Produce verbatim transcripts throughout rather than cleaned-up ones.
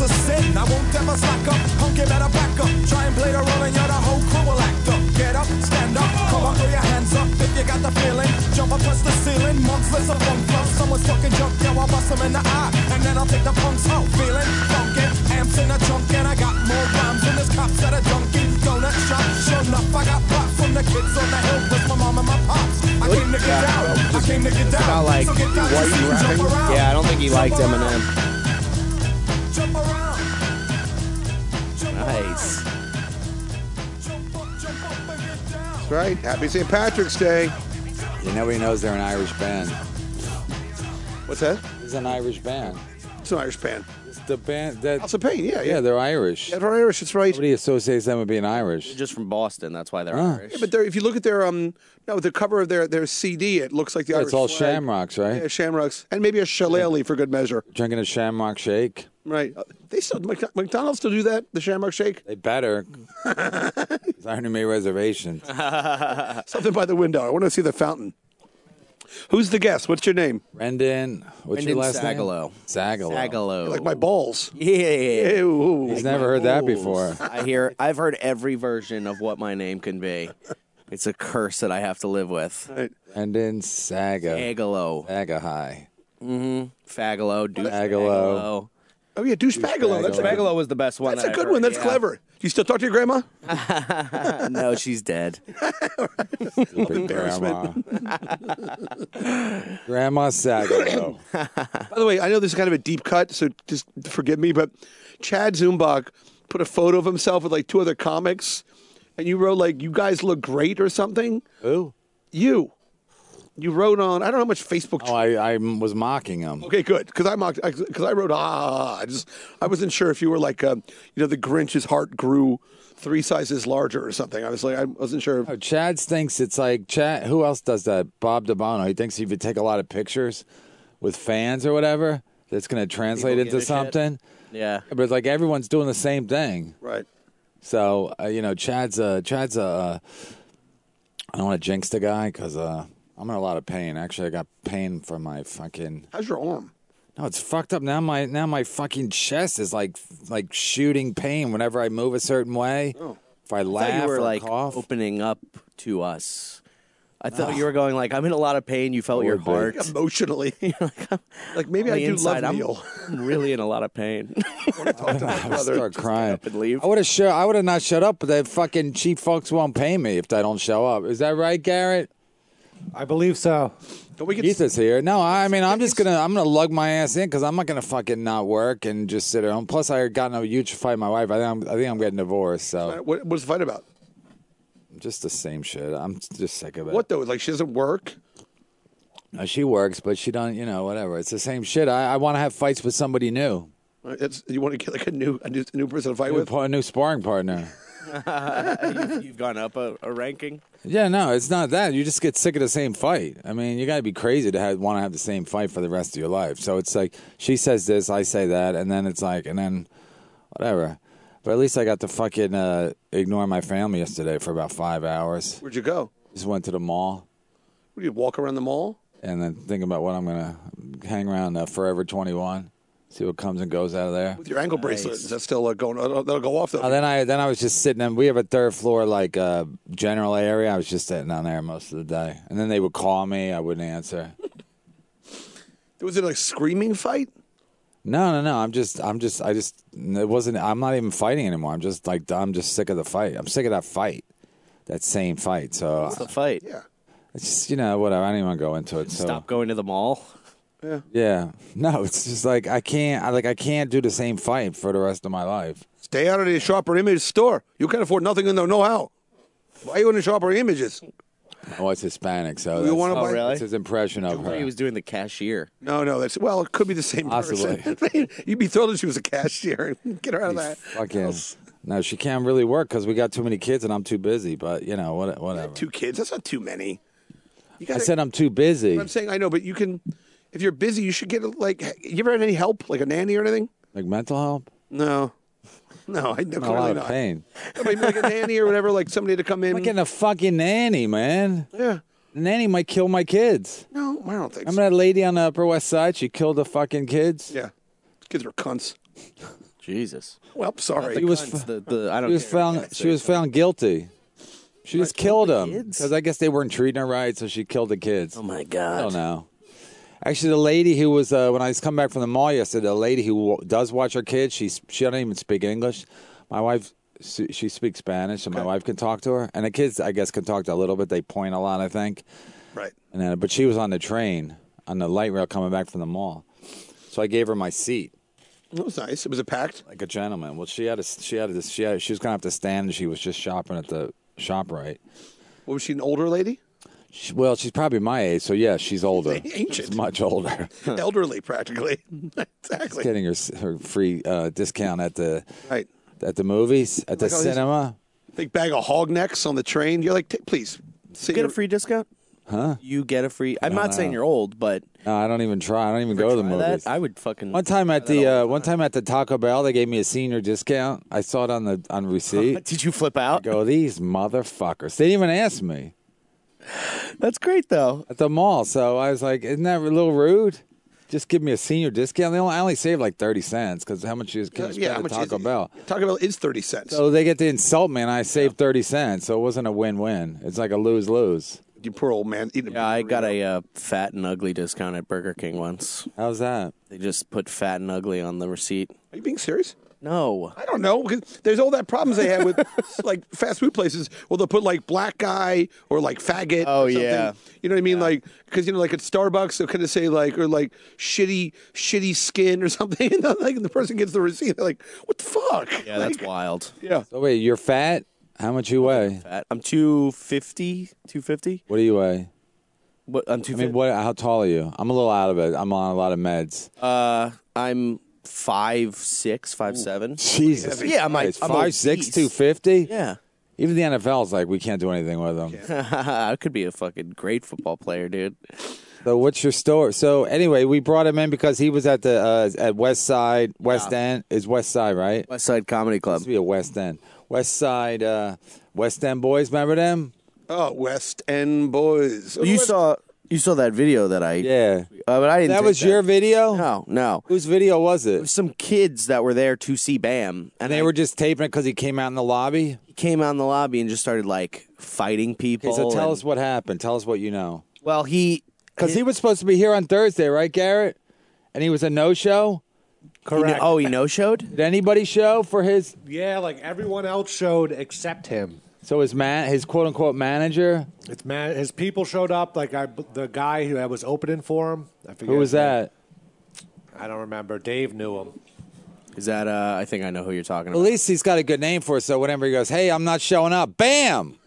a sin. I won't ever slack up. Punk, you better back up. Try and play the role and you're the whole crew will act up. Get up, stand up, come on, throw your hands up. If you got the feeling, jump up, touch the ceiling. Monks, let's a funk flow. Someone's fucking junk, yo, I'll bust them in the eye. And then I'll take the punks out. Feeling funky, amps in the trunk. And I got more rhymes than this cops at a junkie. Donut shop, sure enough, I got pop from the kids on the hill with my mom and my pops. I came to get down, I came to get down. About like so get down, white so you can jump rapping. around. Yeah, I don't think he Jump liked around. Eminem. Jump around. Jump Nice. around. Jump up, jump up and get down. That's right. Happy Saint Patrick's Day. Yeah, nobody knows they're an Irish band. What's that? It's an Irish band. It's an Irish band. It's the band that. House of Pain, yeah, yeah. Yeah, they're Irish. Yeah, they're Irish, that's right. Nobody associates them with being Irish. Just from Boston, that's why they're Huh. Irish. Yeah, but they're- if you look at their um, no, the cover of their, their C D, it looks like the Yeah, Irish it's all flag. shamrocks, right? Yeah, shamrocks, and maybe a shillelagh for good measure. Drinking a shamrock shake. Right? Uh, They still Mc- McDonald's still do that, the shamrock shake. They better. 'Cause I already made reservations. Something by the window. I want to see the fountain. Who's the guest? What's your name? Brendan, what's your Brendan last Sagalow. name? Sagalow. Sagalow. Like my balls. Yeah. Ew. He's never heard that before. I hear. I've heard every version of what my name can be. It's a curse that I have to live with. Right. Brendan Saga. Agalo. Saga High. Mm-hmm. Fagalo. Deuce Fagalo. Oh yeah, douche Spagalo. That's a good, Spagalo was the best one. that's that a I've good heard, one. That's yeah. clever. Do you still talk to your grandma? No, she's dead. Stupid grandma. Grandma Sagalow. By the way, I know this is kind of a deep cut, so just forgive me, but Chad Zumbach put a photo of himself with like two other comics, and you wrote like, "You guys look great" or something. Who? You. You wrote on, I don't know how much Facebook. Oh, I, I was mocking him. Okay, good. Because I mocked, because I wrote, ah, I just, I wasn't sure if you were like, um, you know, the Grinch's heart grew three sizes larger or something. I was like, I wasn't sure. Oh, Chad thinks it's like Chad. Who else does that? Bob DeBono. He thinks if you take a lot of pictures with fans or whatever, that's going to translate People give into a shit. something. Yeah. But it's like everyone's doing the same thing. Right. So uh, you know, Chad's a Chad's a. Uh, I don't want to jinx the guy because uh, I'm in a lot of pain. Actually, I got pain from my fucking. How's your arm? No, it's fucked up now. My now my fucking chest is like like shooting pain whenever I move a certain way. Oh. If I I laugh thought you were or like cough. opening up to us. I thought you were going like, I'm in a lot of pain. You felt your Would be. heart. Emotionally. like maybe On I the do inside, love I'm, Neil. I'm really in a lot of pain. I start crying. up and leave. I would have shut. I would have not shut up, but the fucking cheap folks won't pay me if I don't show up. Is that right, Garrett? I believe so. Don't we get Keith is here. No, I mean I'm just gonna I'm gonna lug my ass in because I'm not gonna fucking not work and just sit at home. Plus, I got in a huge fight with my wife. I think I'm, I think I'm getting divorced. So what, what's the fight about? just the same shit. I'm just sick of it. What though? Like she doesn't work? No, she works, but she don't. You know, whatever. It's the same shit. I, I want to have fights with somebody new. Right, It's, you want to get like a new, a new, a new person to fight New, with? par- new sparring partner. you've, you've gone up a, a ranking. Yeah, no, it's not that. You just get sick of the same fight. I mean, you got to be crazy to have, want to have the same fight for the rest of your life. So it's like she says this, I say that, and then it's like, and then whatever. But at least I got to fucking uh, ignore my family yesterday for about five hours. Where'd you go? Just went to the mall Would you walk around the mall? and then think about what I'm gonna hang around uh, Forever twenty-one, see what comes and goes out of there. With your ankle bracelet? Is that still uh, going? Uh, that'll go off though. Oh, then I then I was just sitting in. We have a third floor like uh, general area. I was just sitting down there most of the day, and then they would call me. I wouldn't answer. Was it like a screaming fight? No, no, no. I'm just, I'm just, I just. It wasn't. I'm not even fighting anymore. I'm just like, I'm just sick of the fight. I'm sick of that fight, that same fight. So What's the fight? Yeah. it's just, you know, whatever. I don't even want to go into it. So Stop going to the mall. Yeah. yeah, no. It's just like I can't. I like I can't do the same fight for the rest of my life. Stay out of the Sharper Image store. You can afford nothing in the know-how. Why are you in the Sharper Images? Oh, it's Hispanic, so You that's, wanna Oh, buy- really? that's his impression of I thought her. he was doing the cashier. No, no. That's well. It could be the same Possibly. person. You'd be thrilled if she was a cashier. Get her out of that. Fucking no, she can't really work because we got too many kids and I'm too busy. But you know, what, whatever. Two kids. That's not too many. You I gotta, said I'm too busy. I'm saying I know, but you can. If you're busy, you should get like. You ever had any help, like a nanny or anything? Like mental help. No. No, I no, I'm in a clearly lot of not. pain. Maybe like a nanny or whatever, like somebody to come in. I'm getting a fucking nanny, man. Yeah. The nanny might kill my kids. No, I don't think Remember so. that lady on the Upper West Side? She killed the fucking kids. Yeah. Kids are cunts. Jesus. Well, sorry. She was Cunts, the, the, I don't she was care. found she was found guilty. She just killed the them kids? because I guess they weren't treating her right, so she killed the kids. Oh my I God. don't know. Actually, the lady who was uh, when I was coming back from the mall yesterday, the lady who does watch her kids, she she doesn't even speak English. My wife, she, she speaks Spanish, so my wife can talk to her, and the kids, I guess, can talk to her a little bit. They point a lot, I think. Right. And then, but she was on the train on the light rail coming back from the mall, so I gave her my seat That was nice. It was a packed. like a gentleman. Well, she had a she had a, she had she was gonna have to stand. And she was just shopping at the ShopRite. What was she, an older lady? She, well, she's probably my age, so yeah, she's older. Ancient. She's much older. Elderly, practically. exactly. Getting her her free uh, discount at the Right. at the movies at the Like all these- cinema. Big bag of hog necks on the train. You're like, "T- please. Sit Get your- a free discount? Huh? You get a free. I'm not saying you're old, but No, I don't even try. I don't even go to the try movies. that. I would fucking. One time at try the that all uh, one time at the Taco Bell, they gave me a senior discount. I saw it on the on receipt. Did you flip out? Go, these motherfuckers! They didn't even ask me That's great though. at the mall. So I was like, isn't that a little rude? Just give me a senior discount. They only, I only saved like thirty cents because how much is can you spend yeah, how at much Taco is, Bell? Taco Bell is thirty cents. So they get to insult me, and I saved thirty cents. So it wasn't a win-win. It's like a lose-lose. you poor old man. Eating Yeah, I got burrito. a uh, fat and ugly discount at Burger King once. How's that? They just put fat and ugly on the receipt. Are you being serious? No. I don't know. 'Cause there's all that problems they have with like fast food places. Well, they'll put like black guy or like faggot. Oh, or something. yeah. You know what I mean? Like because you know, like at Starbucks, they'll kind of say like or like shitty, shitty skin or something. And then, like the person gets the receipt, they're like, "What the fuck?" Yeah, Like, that's wild. Yeah. So wait, you're fat? How much you weigh? Fat. I'm two fifty. two fifty? What do you weigh? What? I'm two I fifty. mean, what? How tall are you? I'm a little out of it. I'm on a lot of meds. Uh, I'm five six, five seven. Jesus. Yeah, I'm like Christ, I'm five six, obese. two fifty. Yeah. Even the N F L's like we can't do anything with them. I could be a fucking great football player, dude. So what's your story? So anyway, we brought him in because he was at the uh, at West Side, West End. Is West Side right? West Side Comedy Club. Must be a West End. West Side, uh, West End boys. Remember them? Oh, West End boys. You saw you saw that video that I Yeah. uh, but I didn't. That take was your video. No, no. Whose video was It it? was some kids that were there to see Bam, And they were just taping it because he came out in the lobby. he came out in the lobby and just started like fighting people. Okay, so tell and- us what happened. Tell us what you know. Well, he Because he was supposed to be here on Thursday, right, Garrett? And he was a no-show. he kn- Correct. oh, he no showed. Did anybody show for his? Yeah, like everyone else showed except him. So his man, his quote-unquote manager. It's man. His people showed up. Like I, the guy who was opening for him. I forget. Who was his name. that? I don't remember. Dave knew him. Is that? Uh, I think I know who you're talking At about. least he's got a good name for it. So whenever he goes, "Hey, I'm not showing up," bam.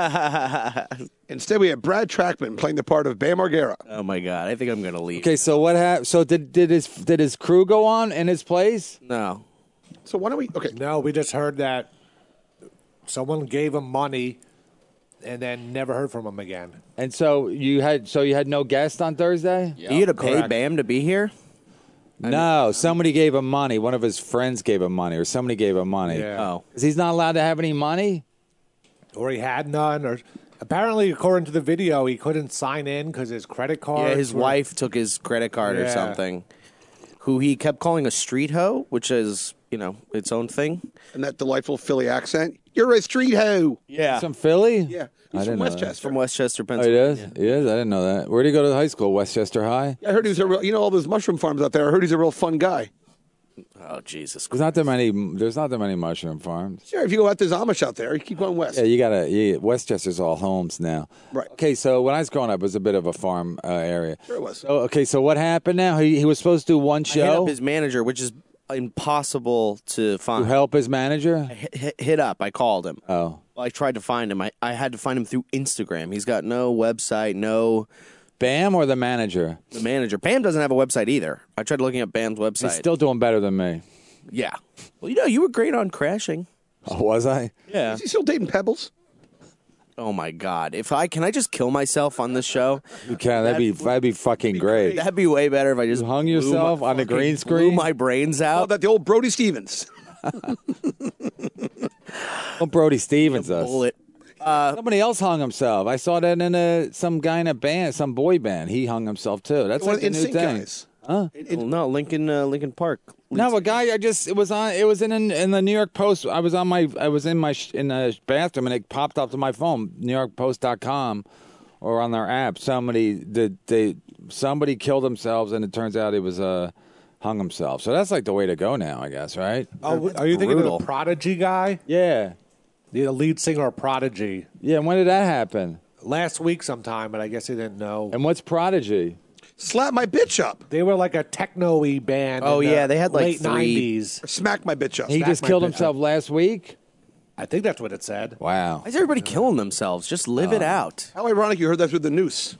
Instead, we have Brad Trackman playing the part of Bam Margera. Oh my god, I think I'm gonna leave. Okay, so what happened? So did did his did his crew go on in his place? No. So why don't we? Okay. No, we just heard that someone gave him money, and then never heard from him again. And so you had so you had no guest on Thursday? you had to pay correct. Bam to be here. No, somebody gave him money. One of his friends gave him money, or somebody gave him money. Yeah. Oh, Is he's not allowed to have any money? Or he had none. Or apparently, according to the video, he couldn't sign in because his credit card. yeah. His wife took his credit card or Yeah. something. Who he kept calling a street hoe, which is you know its own thing. And that delightful Philly accent. You're a street hoe. Yeah. Some Philly? Yeah. I He's didn't from know that. Westchester. From Westchester, Oh, he Pennsylvania. is? He is? I didn't know that. Where did he go to high school? Westchester High? I heard he was a real, you know, all those mushroom farms out there. I heard he's a real fun guy. Oh Jesus. There's not that many. There's not that many mushroom farms. Sure, if you go out, there's Amish out there. You keep going west. Yeah, you gotta. Yeah, Westchester's all homes now. Right. Okay, so when I was growing up, it was a bit of a farm uh, area. Sure it was. So okay, so what happened now? He he was supposed to do one I hit show up his manager, which is impossible to to find. help his manager. Hit, hit, hit up. I called him. Oh, Well, I tried to find him. I, I had to find him through Instagram. He's got no website, no Bam or the manager? the manager. Bam doesn't have a website either. I tried looking at Bam's website. He's still doing better than me. yeah. Well, you know, you were great on Crashing. Oh, was I? Yeah. Is he still dating Pebbles? Oh my God. If I can, I just kill myself on this show. You can. That'd be that'd be fucking great. That'd be way better if I just You hung blew yourself my on the fucking- green blew screen? my brains Oh, out. that the old Brody Stevens. Oh, Brody Stevens does. Bullet. Somebody else hung himself. I saw that in a some guy in a band, some boy band. He hung himself too. That's One like of the the new NSYNC thing. guys. Huh? Well, no, Lincoln, uh, Lincoln Park. No, a guy I just it was on it was in in the New York Post. I was on my I was in my sh- in the bathroom and it popped up to my phone, New York Post dot com, or on their app. Somebody did they somebody killed themselves and it turns out it was uh hung himself. So that's like the way to go now, I guess, right? Oh, are you thinking Brutal. of the Prodigy guy? Yeah, The lead singer of Prodigy. yeah. When did that happen? Last week sometime, but I guess he didn't know. And what's Prodigy? Slap my bitch up. They were like a techno-y band. Oh, in the yeah, they had, like, late three- nineties. Or smack my bitch up. He Smack just my killed bitch himself last week. I think that's what it said. Wow. Why is everybody killing themselves? Just live it out. How ironic you heard that through the noose.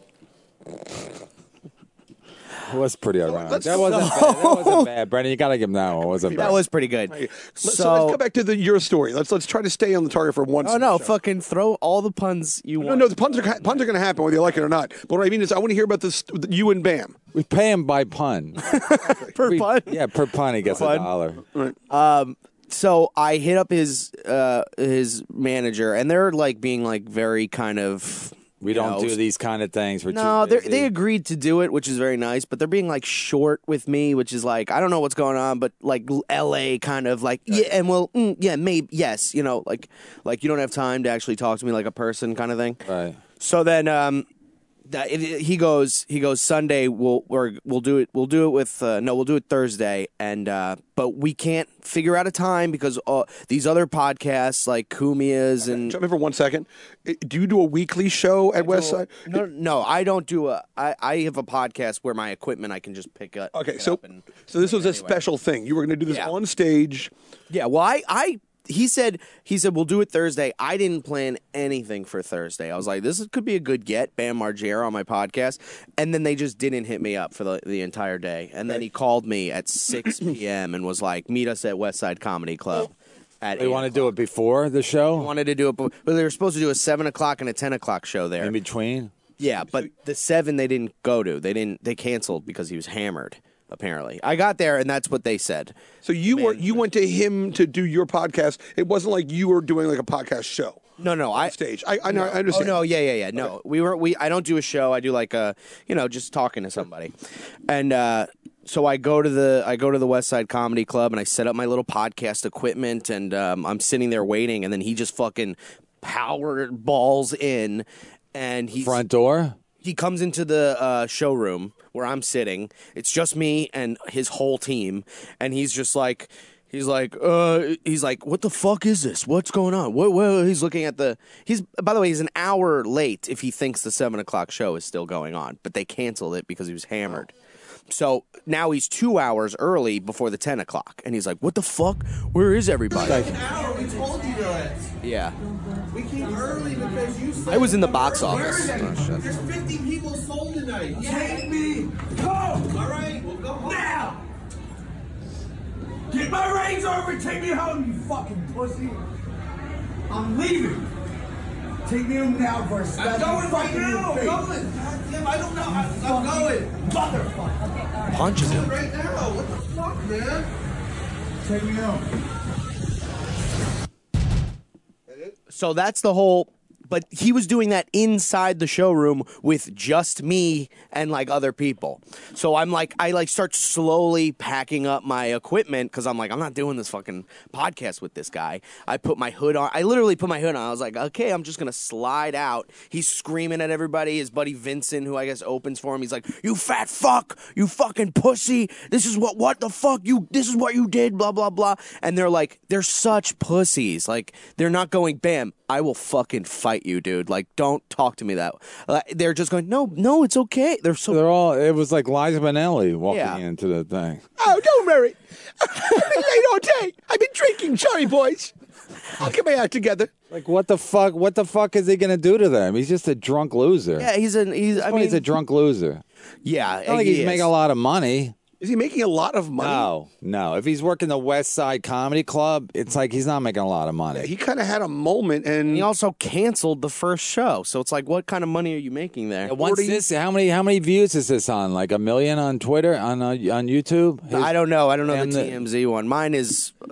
It was pretty ironic. let's- That wasn't bad. That wasn't bad, Brendan. You gotta give him that one. It wasn't bad. That was pretty good. Let's, so, So, let's go back to the your story. Let's let's try to stay on the target for once. oh in the no, show. fucking throw all the puns you No, want. no, the puns are puns are going to happen whether you like it or not. But what I mean is, I want to hear about this. You and Bam. We pay him by pun. per We- pun. Yeah, per pun he gets Pun. a dollar. Um, so I hit up his uh his manager, and they're like being like very kind of. We you don't know, do these kind of things. We're No, too they busy. they agreed to do it, which is very nice. But they're being like short with me, which is like I don't know what's going on, but like L A kind of like yeah, and well, mm, yeah, maybe yes, you know, like like you don't have time to actually talk to me like a person kind of thing. Right. So then, um, that it, it- he goes, he goes Sunday. We'll we're, we'll do it. We'll do it with uh, no. We'll do it Thursday, and uh, but we can't figure out a time because uh, these other podcasts like Kumia's and Jump in for one second. Uh, Do you do a weekly show at Westside? no, no, I don't do a. I, I have a podcast where my equipment I can just pick up. Okay, pick so up and, so this was a anyway. special thing. You were going to do this Yeah. on stage. Yeah, well, I, I, he said, he said we'll do it Thursday. I didn't plan anything for Thursday. I was like, this is- could be a good get, Bam Margera on my podcast, and then they just didn't hit me up for the, the entire day. And then he called me at six p.m. and was like, meet us at Westside Comedy Club. At They eight want to do it before the show? o'clock. Wanted to do it, but they were supposed to do a seven o'clock and a ten o'clock show there. In between? Yeah, but the seven they didn't go to. They didn't. They canceled because he was hammered. Apparently, I got there and that's what they said. So you were you went to him to do your podcast. It wasn't like you were doing like a podcast show. No, no, I on stage. I I, know, I understand. Oh no, yeah, yeah, yeah. No, we were we. I don't do a show. I do like a, you know, just talking to somebody, and uh, so I go to the I go to the West Side Comedy Club and I set up my little podcast equipment and um, I'm sitting there waiting, and then he just fucking power balls in, and he Front door? he comes into the uh, showroom where I'm sitting. It's just me and his whole team, and he's just like, he's like, uh, he's like, what the fuck is this? What's going on? What? What? He's looking at the. He's by the way, he's an hour late if he thinks the seven o'clock show is still going on, but they canceled it because he was hammered. So now he's two hours early before the ten o'clock, and he's like, "What the fuck? Where is everybody?" An hour, we told you that. Yeah, We came early because you said. I was in the box Where office. is it? Oh, shit. There's fifty people sold tonight. Take me home. All right, we'll go home. Now! Get my Range Rover and take me home, you fucking pussy. I'm leaving. Take me home now first. I'm going right now. I'm going. God damn, I don't know. I, I'm going. Motherfucker. Punches him. Right now. What the fuck, man? Take me home. So that's the whole. But he was doing that inside the showroom with just me and like other people. So I'm like, I like start slowly packing up my equipment because I'm like, I'm not doing this fucking podcast with this guy. I put my hood on. I literally put my hood on. I was like, okay, I'm just gonna slide out. He's screaming at everybody. His buddy Vincent, who I guess opens for him, he's like, you fat fuck, you fucking pussy. This is what what the fuck you. This is what you did. Blah blah blah. And they're like, they're such pussies. Like they're not going, bam, I will fucking fight you, dude. Like, don't talk to me that. Uh, they're just going, no, no, it's okay. They're so. They're all. It was like Liza Minnelli walking Yeah. into the thing. Oh, don't worry. I've been late all day. I've been drinking. Sorry, boys. I'll get my act together. Like, what the fuck? What the fuck is he gonna do to them? He's just a drunk loser. Yeah, he's an. He's. I I mean, he's a drunk loser. yeah. Not like he he's is. making a lot of money. Is he making a lot of money? No, no. If he's working the West Side Comedy Club, it's like he's not making a lot of money. He kind of had a moment, and He also canceled the first show, so it's like, what kind of money are you making there? Yeah, Once this, how many how many views is this on? Like a million on Twitter, on uh, on YouTube. His- I don't know. I don't know and the the- T M Z one. Mine is.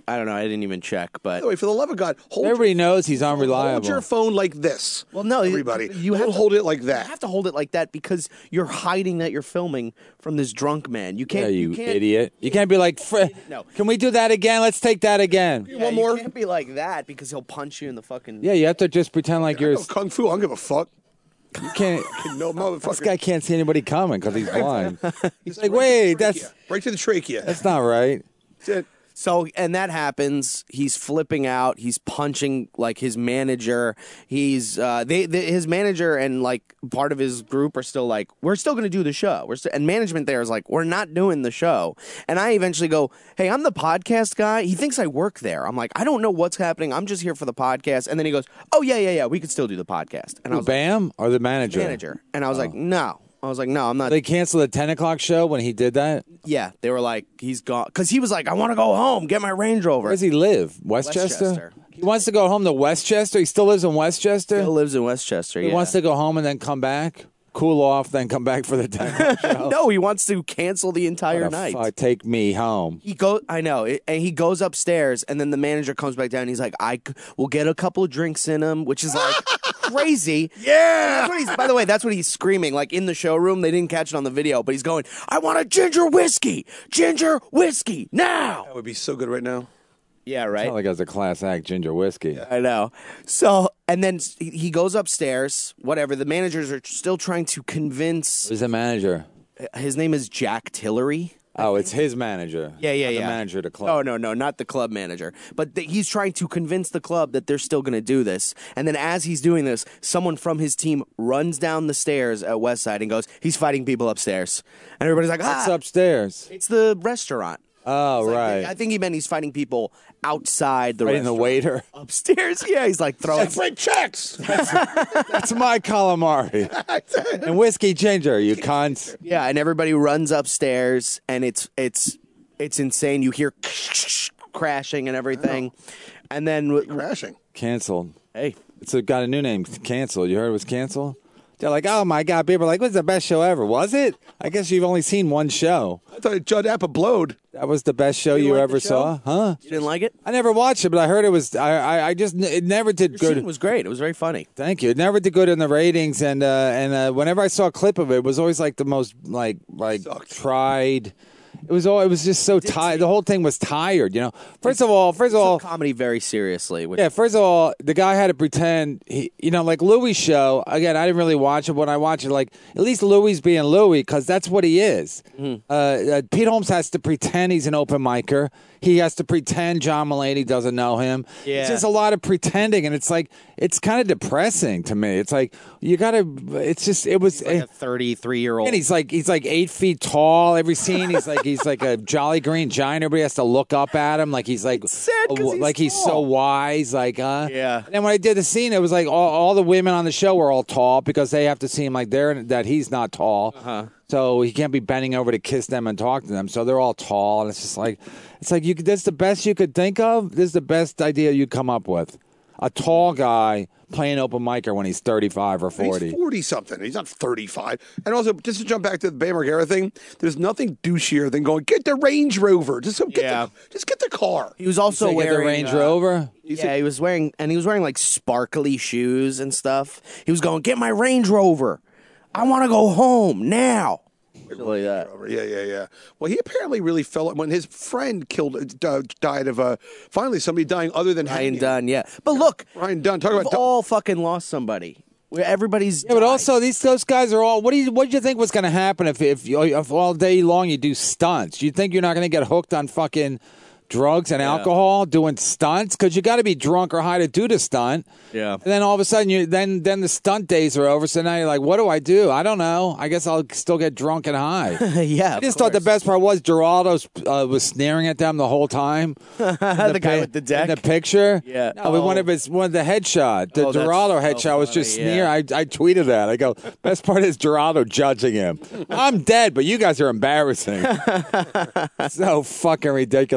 I don't know. I didn't even check, but By the way, for the love of God, hold Everybody your, knows he's hold unreliable. your phone like this. well, no, everybody, you don't have to, hold it like You that. have to hold it like that because you're hiding that you're filming from this drunk man. You Yeah, can't. you, can't, idiot. You can't be like, Fr- No. can we do that again? Let's take that again. Yeah, One you more. can't be like that because he'll punch you in the fucking. Yeah, you have to just pretend like I you're. know Kung Fu. I don't give a fuck. You can't. No motherfucker. This guy can't see anybody coming because he's blind. He's like, Right wait, to the that's trachea. right to the trachea. that's not right. That's it. So, and that happens. He's flipping out. He's punching like his manager. He's uh, they, they his manager and like part of his group are still like, we're still going to do the show. We're st-, and management there is like, we're not doing the show. And I eventually go, hey, I'm the podcast guy. He thinks I work there. I'm like, I don't know what's happening. I'm just here for the podcast. And then he goes, oh yeah, yeah, yeah, we could still do the podcast. And I was Bam or the like, manager? manager. And I was like, no. I was like, no, I'm not. They canceled the ten o'clock show when he did that. Yeah, they were like, he's gone because he was like, I want to go home, get my Range Rover. Where does he live? Westchester. Westchester. He wants to go home to Westchester. He still lives in Westchester. Still lives in Westchester. He yeah. wants to go home and then come back, cool off, then come back for the ten o'clock show. No, he wants to cancel the entire What the night. fuck? Take me home. He go, I know, it, and he goes upstairs, and then the manager comes back down. And he's like, "I c- will get a couple of drinks in him," which is like crazy. Yeah. That's what he's, by the way, that's what he's screaming like in the showroom. They didn't catch it on the video, but he's going, "I want a ginger whiskey, ginger whiskey now." That would be so good right now. Yeah, Not right. like as a class act, ginger whiskey. I know. So, and then s- he he goes upstairs. Whatever. The managers are still trying to convince. Who's the manager? His name is Jack Tillery. Oh, it's his manager. Yeah, yeah, Not yeah. The manager of the club. Oh, no, no, not the club manager. But th- he's trying to convince the club that they're still going to do this. And then as he's doing this, someone from his team runs down the stairs at Westside and goes, he's fighting people upstairs. And everybody's like, What's ah, upstairs? it's the restaurant. Oh, It's like- right. I think he meant he's fighting people outside the Fighting the restaurant. waiter. Upstairs? Yeah, he's like throwing. Fred checks. That's my calamari. And whiskey ginger, you cunts. Yeah, and everybody runs upstairs, and it's it's it's insane. You hear crashing and everything. And then, Crashing. Canceled. hey, It's a, got a new name. Canceled. You heard it was canceled? They're like, oh my God. People are like, what's the best show ever? Was it? I guess you've only seen one show. I thought Judd Appa blowed. That was the best show You you like ever the show? saw? Huh? you didn't like it? I never watched it, but I heard it was. I I, I just it never did Your good. scene was great. It was very funny. Thank you. It never did good in the ratings, and uh, and uh, whenever I saw a clip of it, it was always like the most like like Sucked. tried. It was all. It was just so tired. The whole thing was tired. You know. First of all, first of all, Took comedy very seriously. Which, yeah. First of all, the guy had to pretend. He, you know, like Louis' show. Again, I didn't really watch it. When I watch it, like at least Louis being Louis, because that's what he is. Mm-hmm. Uh, uh, Pete Holmes has to pretend he's an open micer. He has to pretend John Mulaney doesn't know him. Yeah. It's just a lot of pretending, and it's like it's kind of depressing to me. It's like you gotta. It's just it was. like a thirty-three year old. And he's like he's like eight feet tall. Every scene, he's like he's like a jolly green giant. Everybody has to look up at him, like he's like sad 'cause a- he's like he's so tall. wise. Like uh, Yeah. And then when I did the scene, it was like all, all the women on the show were all tall because they have to seem like they're that he's not tall. Uh-huh. So he can't be bending over to kiss them and talk to them. So they're all tall, and it's just like it's like you. Could, that's the best you could think of. This is the best idea you come up with. A tall guy playing open micer when he's thirty-five or forty. He's forty something. He's not thirty-five. And also, just to jump back to the Bam Margera thing, there's nothing douchier than going get the Range Rover. Just go get Yeah. the, just get the car. He was also So get wearing the Range uh, Rover. Yeah, he was wearing, and he was wearing like sparkly shoes and stuff. He was going, "Get my Range Rover. I want to go home now." Shit like that. Yeah, yeah, yeah. Well, he apparently really fell when his friend killed, uh, died of uh, finally somebody dying other than Ryan hanging. Dunn, yeah. But look, Ryan Dunn. Talk we've about Dunn. all fucking lost somebody. Where Everybody's Yeah, but died. also these those guys are all. What do you what do you think was going to happen if if, you, if all day long you do stunts? You think you're not going to get hooked on fucking drugs and alcohol doing stunts? Because you got to be drunk or high to do the stunt. Yeah. And then all of a sudden you then then the stunt days are over. So now you're like, what do I do? I don't know. I guess I'll still get drunk and high. yeah, I just thought the best part was Geraldo uh, was sneering at them the whole time. the, the guy pi- with the deck. in the picture. Yeah. No, but one Oh. of his one of the headshot, the Oh, that's Geraldo so headshot was just funny, sneer. yeah. I I tweeted that. I go, best part is Geraldo judging him. I'm dead, but you guys are embarrassing. So fucking ridiculous. we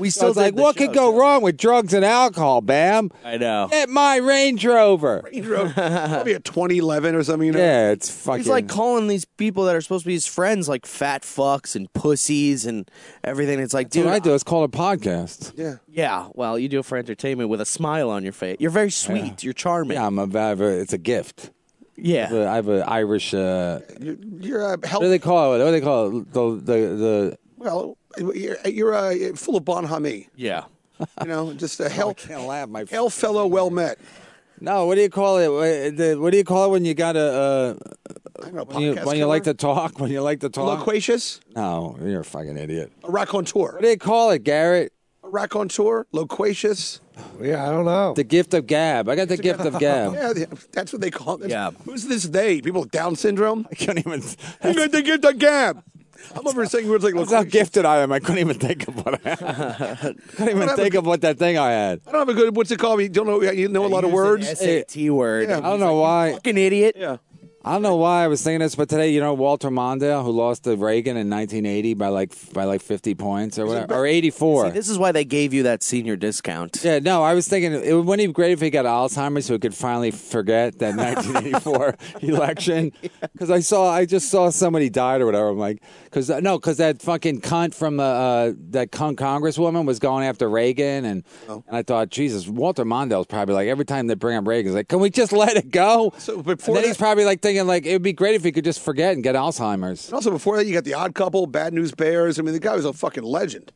We So still it's like, did the what show, could go too. wrong with drugs and alcohol, Bam? I know. Get my Range Rover. Range Rover, probably a twenty eleven or something. You know? Yeah, it's fucking. He's like calling these people that are supposed to be his friends like fat fucks and pussies and everything. It's like, Dude, dude, I do. It's called a podcast. Yeah. yeah, well, you do it for entertainment with a smile on your face. You're very sweet. You're charming. Yeah, I'm a, I have a it's a gift. Yeah. I have an Irish. Uh, You're, you're a what do health. they call it? What do they call it? The the the. Well, you're, you're uh, full of bonhomie. Yeah. You know, just a I hell, can't laugh. My hell fellow well met. no. What do you call it? What, the, what do you call it when you got a uh, I don't know, when you podcast when you like killer? to talk? When you like to talk? Loquacious? No, you're a fucking idiot. A raconteur. What do you call it, Garrett? A raconteur? Loquacious? Yeah, I don't know. The gift of gab. I got the gift of gab. Yeah, the- that's what they call it. Yeah. Who's this they? People with Down syndrome? I can't even. You got the gift of gab. I'm over saying words like That's how loquacious. gifted I am. I couldn't even think of what I had. couldn't even think of what that thing I had. I don't have a good, what's it called? You don't know, you know a lot of words? S A T word. Yeah. I don't know why. Fucking idiot. Yeah. I don't know why I was thinking this, but today, you know, Walter Mondale, who lost to Reagan in nineteen eighty by like by like fifty points or whatever, or eighty-four. See, this is why they gave you that senior discount. Yeah, no, I was thinking it wouldn't it be great if he got Alzheimer's so he could finally forget that nineteen eighty-four election? Because I saw, I just saw somebody died or whatever. I'm like, because no, because that fucking cunt from uh, uh, that cunt congresswoman was going after Reagan, and Oh. and I thought, Jesus, Walter Mondale's probably like every time they bring up Reagan, he's like, can we just let it go? So And before then that, he's probably like thinking like it would be great if he could just forget and get Alzheimer's. also before that, you got the Odd Couple, Bad News Bears. I mean, the guy was a fucking legend.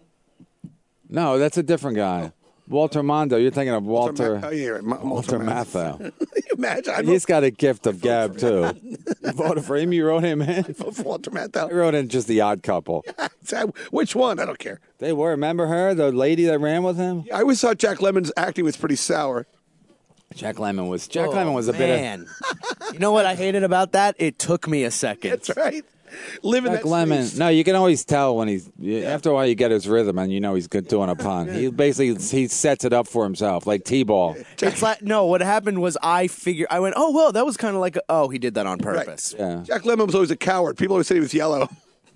No, that's a different guy. Walter Mondo. You're thinking of Walter. Ma- oh, yeah, right. Ma- Walter Matthau. Matthau. Can you imagine? I He's got a gift of gab too. You voted for him. You wrote him in. vote for Walter I Matthau. wrote in just the Odd Couple. Which one? I don't care. They were. Remember her, the lady that ran with him? I always thought Jack Lemmon's acting was pretty sour. Jack Lemmon was. Jack Oh, Lemmon was a bit of. man. You know what I hated about that? It took me a second. That's right. Living Jack that Lemmon. space. No, you can always tell when he's. After a while, you get his rhythm, and you know he's good doing a pun. He basically he sets it up for himself, like T-ball. It's like no. What happened was I figured. I went, oh well, that was kind of like, a, oh, he did that on purpose. Yeah. Jack Lemmon was always a coward. People always said he was yellow.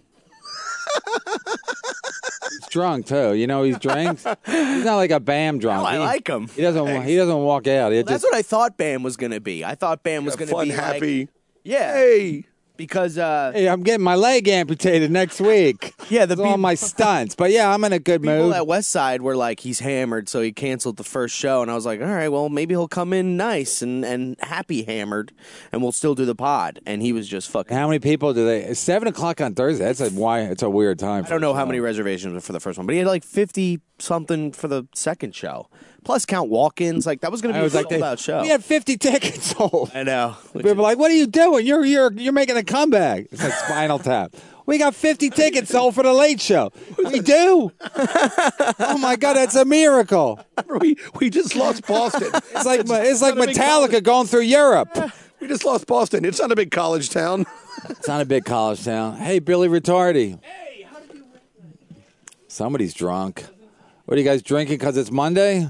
He's drunk too. You know he's drinks. He's not like a Bam drunk. No, I He- like him. He doesn't. He doesn't walk out. He That's just. what I thought Bam was going to be. I thought Bam was going to Fun, be like- happy. yeah, Hey. because uh, Hey, I'm getting my leg amputated next week. Yeah, the It's all peop- my stunts. But yeah, I'm in a good people mood. at West Side were like, he's hammered, so he canceled the first show. And I was like, all right, well, maybe he'll come in nice and, and happy hammered, and we'll still do the pod. And he was just fucking. How many people do they? It's seven o'clock on Thursday. That's a why. It's a weird time. I don't know how many reservations were for the first one, but he had like fifty something for the second show. Plus count walk-ins. Like that was going to I be a was like, sold out show. we had fifty tickets sold. I know. People were like, "What are you doing? You're you're you're making a comeback." It's like Spinal Tap. We got fifty tickets sold for the Late Show. We do. Oh my God, that's a miracle. We we just lost Boston. It's like it's like not a big Metallica going through Europe. We just lost Boston. It's not a big college town. It's not a big college town. Hey, Billy Retardy. Somebody's drunk. What are you guys drinking? Because it's Monday.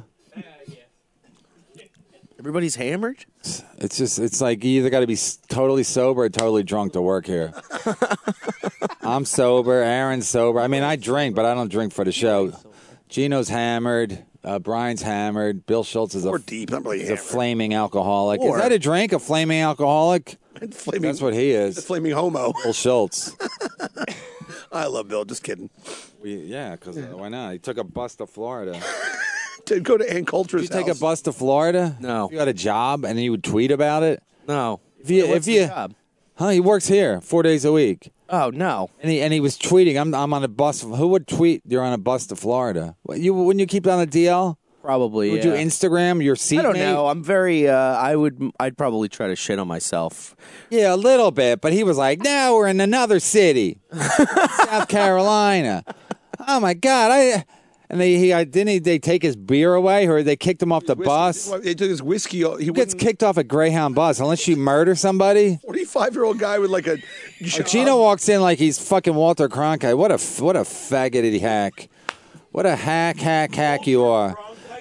Everybody's hammered? It's just, it's like you either got to be s- totally sober or totally drunk to work here. I'm sober. Aaron's sober. I mean, I drink, but I don't drink for the show. Gino's hammered. Uh, Brian's hammered. Bill Schultz is a, Or deep. Not really is a hammered. flaming alcoholic. Or- is that a drink? A flaming alcoholic? Flaming, That's what he the is. flaming homo. Bill Schultz. I love Bill. Just kidding. We, yeah, because uh, why not? He took a bus to Florida. To go to Ann Coulter's Did you take a house. bus to Florida? No. If you got a job and then you would tweet about it? No. If you, What's if the you, job? huh? He works here four days a week, Oh, no. and he and he was tweeting. I'm I'm on a bus. Who would tweet? You're on a bus to Florida. What, you wouldn't you keep it on a D L? Probably, Would yeah. you Instagram your seatmate? I don't know. I'm very. Uh, I would. I'd probably try to shit on myself. Yeah, a little bit. But he was like, "Now we're in another city, South Carolina." Oh my God! I and they he I, didn't he, they take his beer away, or they kicked him off the Whiskey- bus. They took his whiskey. He Who gets wouldn't- kicked off a Greyhound bus unless you murder somebody? forty-five-year-old guy with like a job. Gino walks in like he's fucking Walter Cronkite. What a what a faggoty hack! What a hack, hack, hack you are!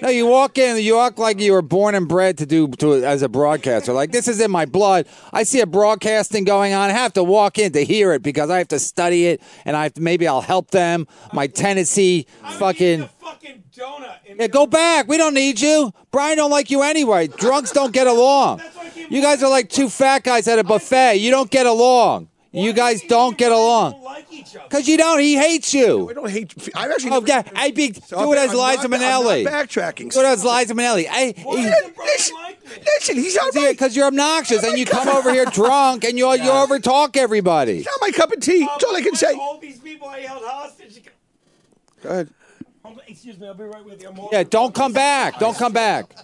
No, you walk in, you act like you were born and bred to do to as a broadcaster. Like, this is in my blood. I see a broadcasting going on. I have to walk in to hear it because I have to study it, and I have to, maybe I'll help them. My Tennessee fucking. fucking donut. Yeah, go back. We don't need you. Brian don't like you anyway. Drunks don't get along. You guys are like two fat guys at a buffet. You don't get along. You guys don't get along. Because you don't. He hates you. I don't hate. I'm actually. Oh, yeah. I be, So do it I'm as Liza not- I'm Minnelli. not backtracking. Do it as Liza Minnelli. I, Listen, listen, he's not my, because you're obnoxious and you come over here drunk and you you over talk everybody. he's not my cup of tea. That's all I can say. All these people I held hostage. Go ahead. Hold on, excuse me, I'll be right with you. I'm Yeah, don't come back. Don't come back.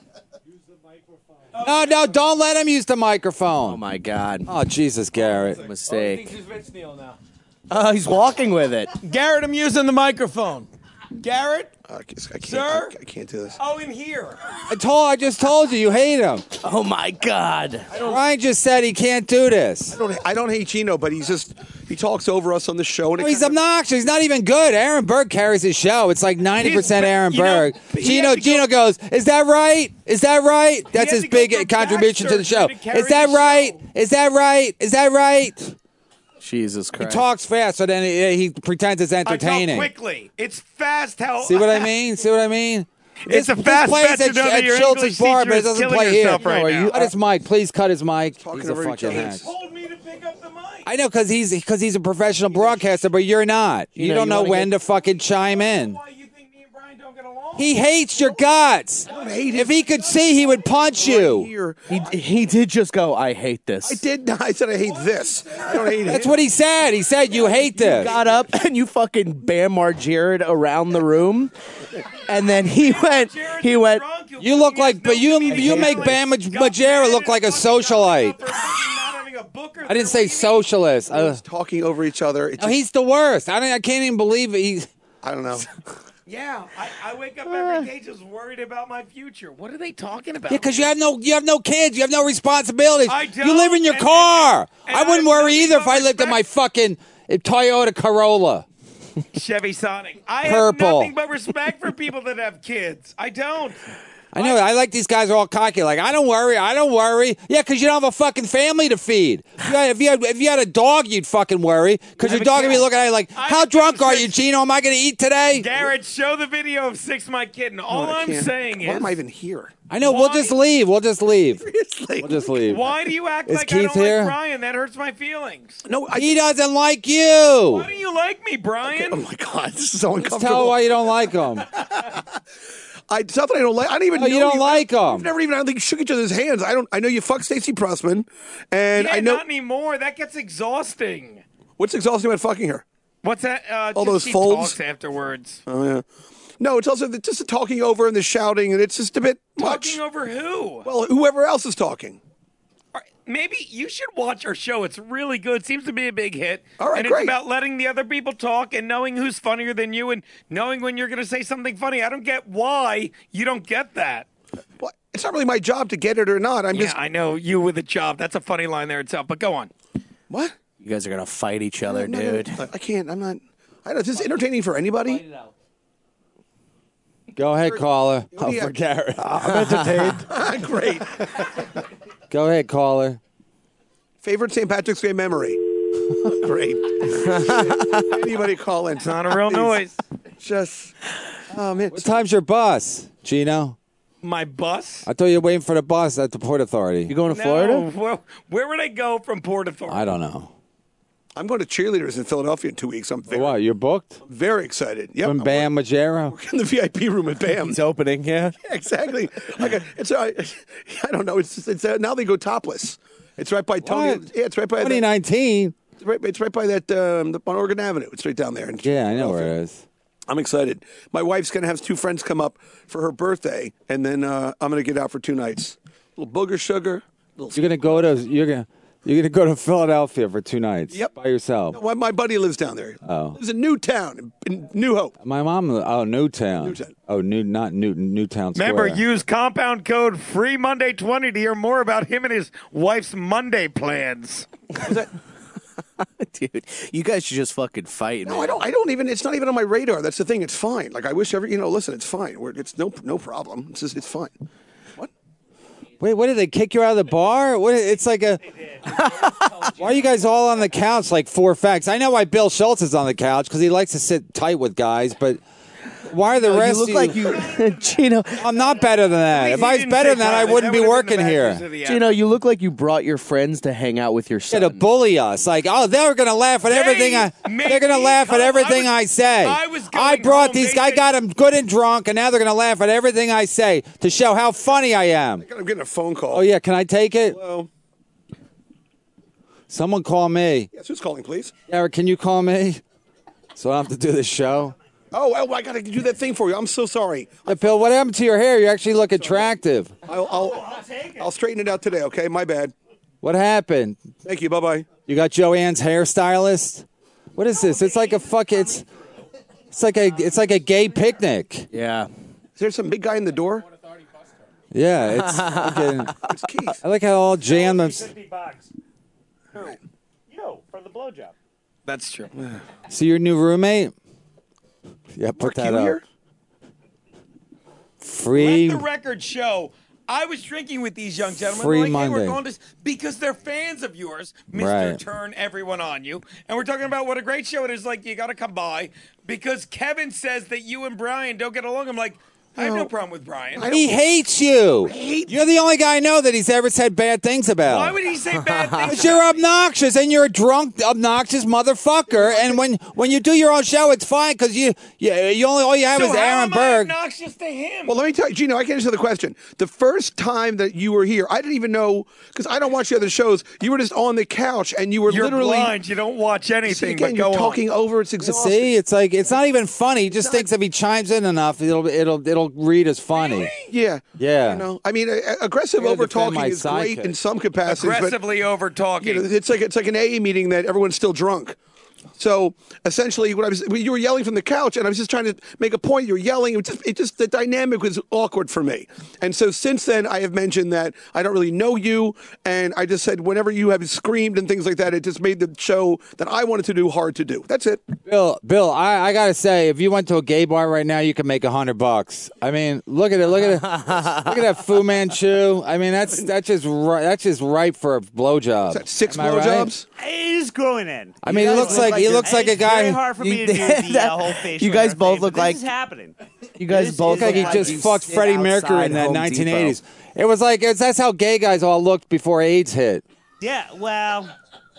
No, no, don't let him use the microphone. Oh my God. Oh, Jesus, Garrett. Mistake. Who's Vince Neil now? Oh, he's walking with it. Garrett, I'm using the microphone. Garrett? Uh, I can't. I can't, Sir? I, I can't do this. Oh, in here. I told. I just told you. You hate him. Oh my God. Ryan just said he can't do this. I don't. I don't hate Gino, but he's just. He talks over us on the show. And it No, he's kind of- obnoxious. He's not even good. Aaron Berg carries his show. It's like ninety percent He's- Aaron you know, Berg. he Gino had to Gino go- goes, is that right? Is that right? That's had his to go big for contribution back to the show. surgery to carry Is that the right? show. Is that right? Is that right? Jesus He Christ. talks fast, so then he, he pretends it's I talk entertaining. quickly. It's fast how. See what I mean? See what I mean? It's This- a fast this plays bet to at, know that at your Schultz's English bar, teacher but it is doesn't killing play here. herself right No, are you- now. Cut his mic. Please cut his mic. Talking He's a over each fucking other. hack. told me to pick up the mic. I know, because he's because he's a professional broadcaster, but you're not. You, know, don't you know wanna when get- to fucking chime in. Why you think me and Brian don't get along? He hates your guts. I don't hate him. If he could see, he would punch you. Here. He, he did just go, I hate this. I did. not. I said I hate this. I don't hate That's him. what he said. He said you hate this. Got up and you fucking Bam Margera'd around the room. And then he went, he went, You look like, but you you make Bam Margera look like a socialite. I didn't say socialist. Uh, Talking over each other. It's no, just- he's the worst. I don't, I can't even believe it. He's. I don't know. Yeah, I, I wake up every day just worried about my future. What are they talking about? Yeah, because you have no, you have no kids, you have no responsibilities. I You live in your don't, and- car. and- and I wouldn't I have worry nothing either if but I lived in my respect. fucking uh, Toyota Corolla. Chevy Sonic. I Purple. have nothing but respect for people that have kids. I don't. I know. I like these guys who are all cocky. Like, I don't worry. I don't worry. Yeah, because you don't have a fucking family to feed. Yeah, if you had, if you had a dog, you'd fucking worry. Because I your have a dog would be cat. looking at you like, I how have drunk two are you, six- Gino? Am I going to eat today? Garrett, show the video of Six My Kitten. All I I'm can't. saying Why is, am I even here? I know. We'll Why- just leave. We'll just leave. Seriously. We'll just leave. why do you act Is like I Keith don't here? like Brian? That hurts my feelings. No, I. He doesn't like you. Why do you like me, Brian? Oh my God, this is so Just uncomfortable. tell why you don't like him. I, it's not that I don't like. I don't even. Oh, know you don't like him. We've never even. I don't think shook each other's hands. I don't. I know you fucked Stacey Pressman, and yeah, I know not anymore. That gets exhausting. what's exhausting about fucking her. What's that? Uh, All just those she folds? talks afterwards. Oh yeah. No, it's also the, just the talking over and the shouting, and it's just a bit much. Talking over who? Well, whoever else is talking. All right, maybe you should watch our show. It's really good. Seems to be a big hit. All right, and great. it's about letting the other people talk and knowing who's funnier than you and knowing when you're going to say something funny. I don't get why you don't get that. Well, it's not really my job to get it or not. I'm Yeah, just I know you with a job. That's a funny line there itself. But go on. what? you guys are going to fight each other, No, no, dude. I can't. I'm not. I don't. Is this entertaining for anybody? Go ahead, caller. Oh, for Garrett. I'm entertained. Great. Go ahead, caller. Favorite Saint Patrick's Day memory. Great. Anybody call in? It's not a real Please. noise. Just. Oh man. What time's your bus, Gino? My bus? I thought you were waiting for the bus at the Port Authority. You going to No, Florida? Where, where would I go from Port Authority? I don't know. I'm going to cheerleaders in Philadelphia in two weeks. I'm very, What? You're booked? very excited. Yep. From I'm Bam Majero? in the V I P room at BAM. He's opening, yeah. Exactly. Like a, it's I I don't know. It's it's uh, now they go topless. It's right by Tony. What? Yeah, it's right by. twenty The, nineteen. it's, right, it's right by that um, the, on Oregon Avenue. It's right down there. In Yeah, I know where it is. I'm excited. My wife's gonna have two friends come up for her birthday, and then uh, I'm gonna get out for two nights. little booger sugar. Little. You're gonna go to you're gonna you're gonna go to Philadelphia for two nights. Yep. By yourself. Well, my buddy lives down there. Oh. Lives in Newtown, in New Hope. My mom. Oh, Newtown. Newtown. Oh, New not Newton. Newtown Square. Remember, use compound code free monday twenty to hear more about him and his wife's Monday plans. Dude, you guys should just fucking fight. No, man. I don't. I don't even. It's not even on my radar. That's the thing. It's fine. Like I wish every. You know, listen. It's fine. We're, it's no no problem. It's just it's fine. What? Wait, what did they kick you out of the bar? What? It's like a. Why are you guys all on the couch like four facts? I know why Bill Schultz is on the couch because he likes to sit tight with guys, but. Why are the No, rest you look of like you, Gino. I'm not better than that. If I was better than that, I wouldn't be working here. Gino, you look like you brought your friends to hang out with your son. To bully us, like, oh, they're gonna laugh at everything. I, they're gonna laugh at everything I, say. I was I going brought home, these. they I said- got them good and drunk, and now they're gonna laugh at everything I say to show how funny I am. I'm getting a phone call. Oh yeah, can I take it? Hello. Someone call me. Yes, who's calling, please? Eric, can you call me? So I don't have to do this show. Oh, oh I got to do that thing for you. I'm so sorry. Hey, Bill, what happened to your hair? You actually look attractive. I'll I'll, I'll straighten it out today. Okay, my bad. What happened? Thank you. Bye bye. You got Joanne's hairstylist? What is this? It's like a fuck. It's it's like a it's like a gay picnic. Yeah. Is there some big guy in the door? Yeah, it's fucking, It's Keith. I like how all jammed. them- You for the blowjob. That's true. See your new roommate? Yeah, put Mark, that you up. here? Free. Let the record show. I was drinking with these young gentlemen. Free They're like, Monday. Hey, we're going to because they're fans of yours, Mister Right. Turn everyone on you, and we're talking about what a great show it is. Like you got to come by because Kevin says that you and Brian don't get along. I'm like, I have no problem with Brian. He hates you. You're the only guy I know that he's ever said bad things about. Why would he say bad things? Because you're obnoxious and you're a drunk, obnoxious motherfucker. And when, when you do your own show, it's fine because you, you you only all you have So is how Aaron am I Berg. obnoxious to him? Well, let me tell you, Gino, I can answer the question. The first time that you were here, I didn't even know, because I don't watch the other shows. You were just on the couch and you were You're literally. blind. You don't watch See, anything. again, but you're go talking on. over. It's exhausting. See, it's like it's not even funny. He just thinks if he chimes in enough, it'll it'll it'll read as funny. Yeah. Yeah. You know, I mean, uh, aggressive I'm gonna over defend talking my is great sidekick. in some capacities, but Aggressively over talking. you know, it's like it's like an A A meeting that everyone's still drunk. So essentially, what I was, you were yelling from the couch, and I was just trying to make a point. You were yelling. It was just, it just the dynamic was awkward for me. And so since then, I have mentioned that I don't really know you, and I just said whenever you have screamed and things like that, it just made the show that I wanted to do hard to do. That's it. Bill, Bill, I, I gotta say, if you went to a gay bar right now, you could make a hundred bucks. I mean, look at it, look at it, look at that Fu Manchu. I mean, that's that's just right, that's just ripe for a blowjob. Is that six Am I right? blowjobs? It is growing in. I mean, he looks like he looks like a It's very guy. hard for me You- to do the that- uh, whole facial you guys hair both thing, look but like- this is happening. You guys This both is Look like he look just you fucked sit Freddie Mercury outside in that Home nineteen Depot. eighties. It was like it's, that's how gay guys all looked before AIDS hit. Yeah, well,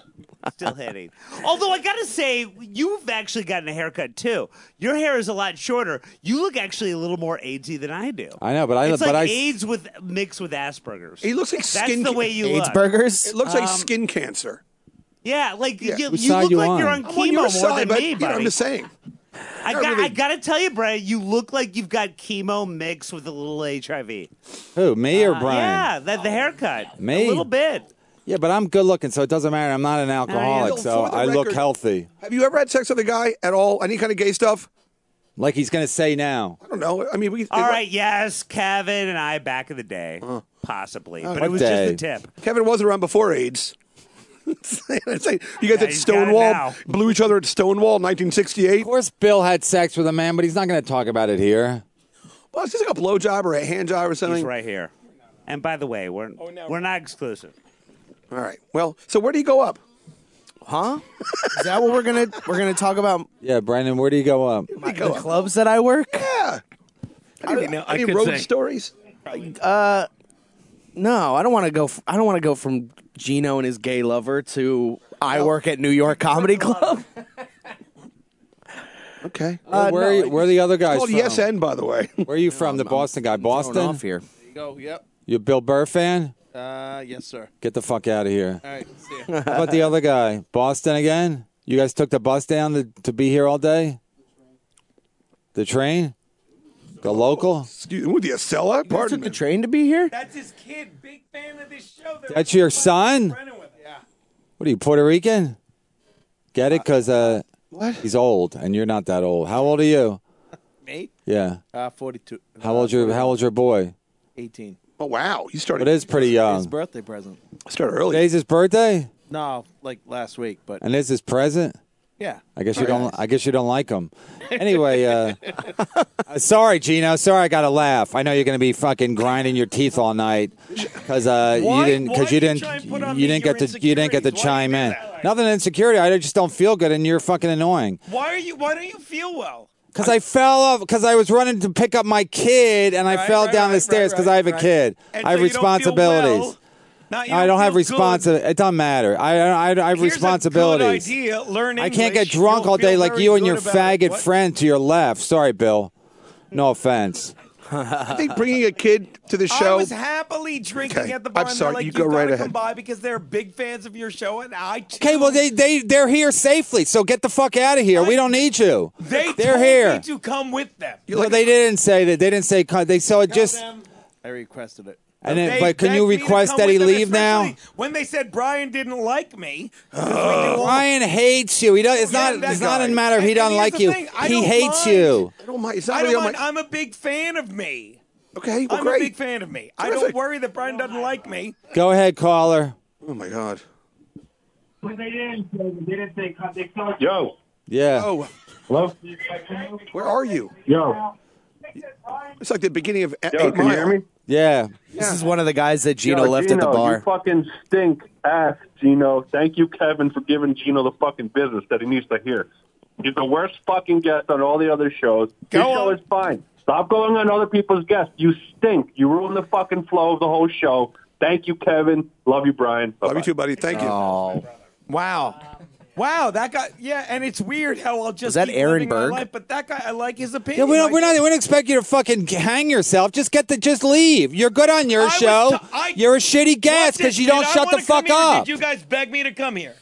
still hitting. Although I gotta say, you've actually gotten a haircut too. Your hair is a lot shorter. You look actually a little more AIDSy than I do. I know, but I It's but like I AIDS with mixed with Asperger's. He looks like That's skin. the way you AIDS look. burgers. It looks like Um, skin cancer. Yeah, like Yeah. you, Which you side look you like on? you're I'm on on chemo your more side, than but me, you know, buddy. I'm just saying. I not got, really- I gotta tell you, Brian, you look like you've got chemo mixed with a little H I V. who me or Uh, Brian? Yeah, that the haircut. Me? A little bit. Yeah, but I'm good looking, so it doesn't matter. I'm not an alcoholic, Bill, so for the I look record- healthy. Have you ever had sex with a guy at all? Any kind of gay stuff? Like he's gonna say now. I don't know. I mean, we. All right, yes, Kevin and I back in the day, possibly, but What it was day? just a tip. Kevin was around before AIDS. It's like, you guys Yeah, at he's got it Stonewall now. blew each other at Stonewall, nineteen sixty-eight. Of course, Bill had sex with a man, but he's not gonna talk about it here. Well, it's just like a blowjob or a hand job or something. He's right here. And by the way, we're we're not exclusive. All right. Well, so where do you go up? Huh? Is that what we're gonna we're gonna talk about? Yeah, Brandon, where do you go up? My, the clubs that I work? Yeah. I don't know. I Any could road say. stories? Uh, no, I don't want to go. F- I don't want to go from Gino and his gay lover to I work at New York Comedy Club. Okay. Uh, where, no, are you, where are the other guys Called from? Yes N, by the way. Where are you from? The Boston guy? Thrown Boston? off here. Go. Yep. You a Bill Burr fan? Uh, yes, sir. Get the fuck out of here. All right. See ya. How about the other guy? Boston again? You guys took the bus down to, to be here all day? The train? The local? Excuse me, the Acela? You Pardon took me. the train to be here? That's his kid. Big fan of this show. They're That's your son? friending with him. Yeah. What are you, Puerto Rican? Get it? Because uh, What? he's old, and you're not that old. How old are you? Me? Yeah. Uh, forty-two. How old's your How old's your boy? eighteen. Oh, wow. You started, It is pretty His young. birthday present. started early. Today's his birthday? No, like last week, but And this is present. yeah. I guess you don't. I guess you don't like them. Anyway, uh, uh, sorry, Gino. Sorry, I got to laugh. I know you're going to be fucking grinding your teeth all night because uh, you Why- didn't why because do you you didn't try and put on you me didn't your get to you didn't get to insecurities? Why do you chime do in. that? Nothing insecurity. I just don't feel good, and you're fucking annoying. Why are you? Why don't you feel well? Because I fell off. Because I was running to pick up my kid, and I Right, fell right, down right, the stairs right, because I have a right. kid. And I have so you don't feel responsibilities. well. Now, you I don't have feel good. responsibility. It doesn't matter. I I, I have Here's responsibilities. A good idea. Learn I English. can't get drunk You'll all day feel like very you and good your about it. faggot What? friend to your left. Sorry, Bill. No offense. I think bringing a kid to the I show. was happily drinking Okay, at the bar. I'm and sorry, They're like, you go gotta right come ahead. by because they're big fans of your show, and I. Too. Okay, well they they they're here safely, so get the fuck out of here. We don't need you. They They're told here. me to come with them. Well, they didn't say that. They didn't say con- they saw it just. I requested it. And then, They but can you begged me to request come that he with them, leave now? especially When they said Brian didn't like me, 'cause we do all- Ryan hates you. He does. It's Yeah, not. that It's not guy. a matter of he And- doesn't and like here's you. the thing, I He don't hates mind. you. I don't mind. It's not I really don't on mind. my. I'm a big fan of me. Okay, well, I'm great. a big fan of me. I Terrific. don't worry that Brian doesn't like me. Go ahead, caller. Oh my God. They didn't say, they didn't say, they saw Yo. Yeah. Oh, Hello? where are you? Yo. It's like the beginning of Yo, Eight can Mile. you hear me? Yeah. This is one of the guys that Gino Yo, left Gino, at the bar. You fucking stink ass, Gino. Thank you, Kevin, for giving Gino the fucking business that he needs to hear. He's the worst fucking guest on all the other shows. His Go show on. is fine. Stop going on other people's guests. You stink. You ruin the fucking flow of the whole show. Thank you, Kevin. Love you, Brian. Bye-bye. Love you too, buddy. Thank you. Oh, Wow. Wow, that guy. Yeah, and it's weird how I'll just Was that keep Aaron living my Berg? life, but that guy, I like his Yeah, opinion. we don't. Like, We're not. We don't expect you to fucking hang yourself. Just get the. Just leave. You're good on your I was show. t- I- You're a shitty guest What's because it? you don't Did I shut the wanna come fuck here, or up. Did you guys beg me to come here?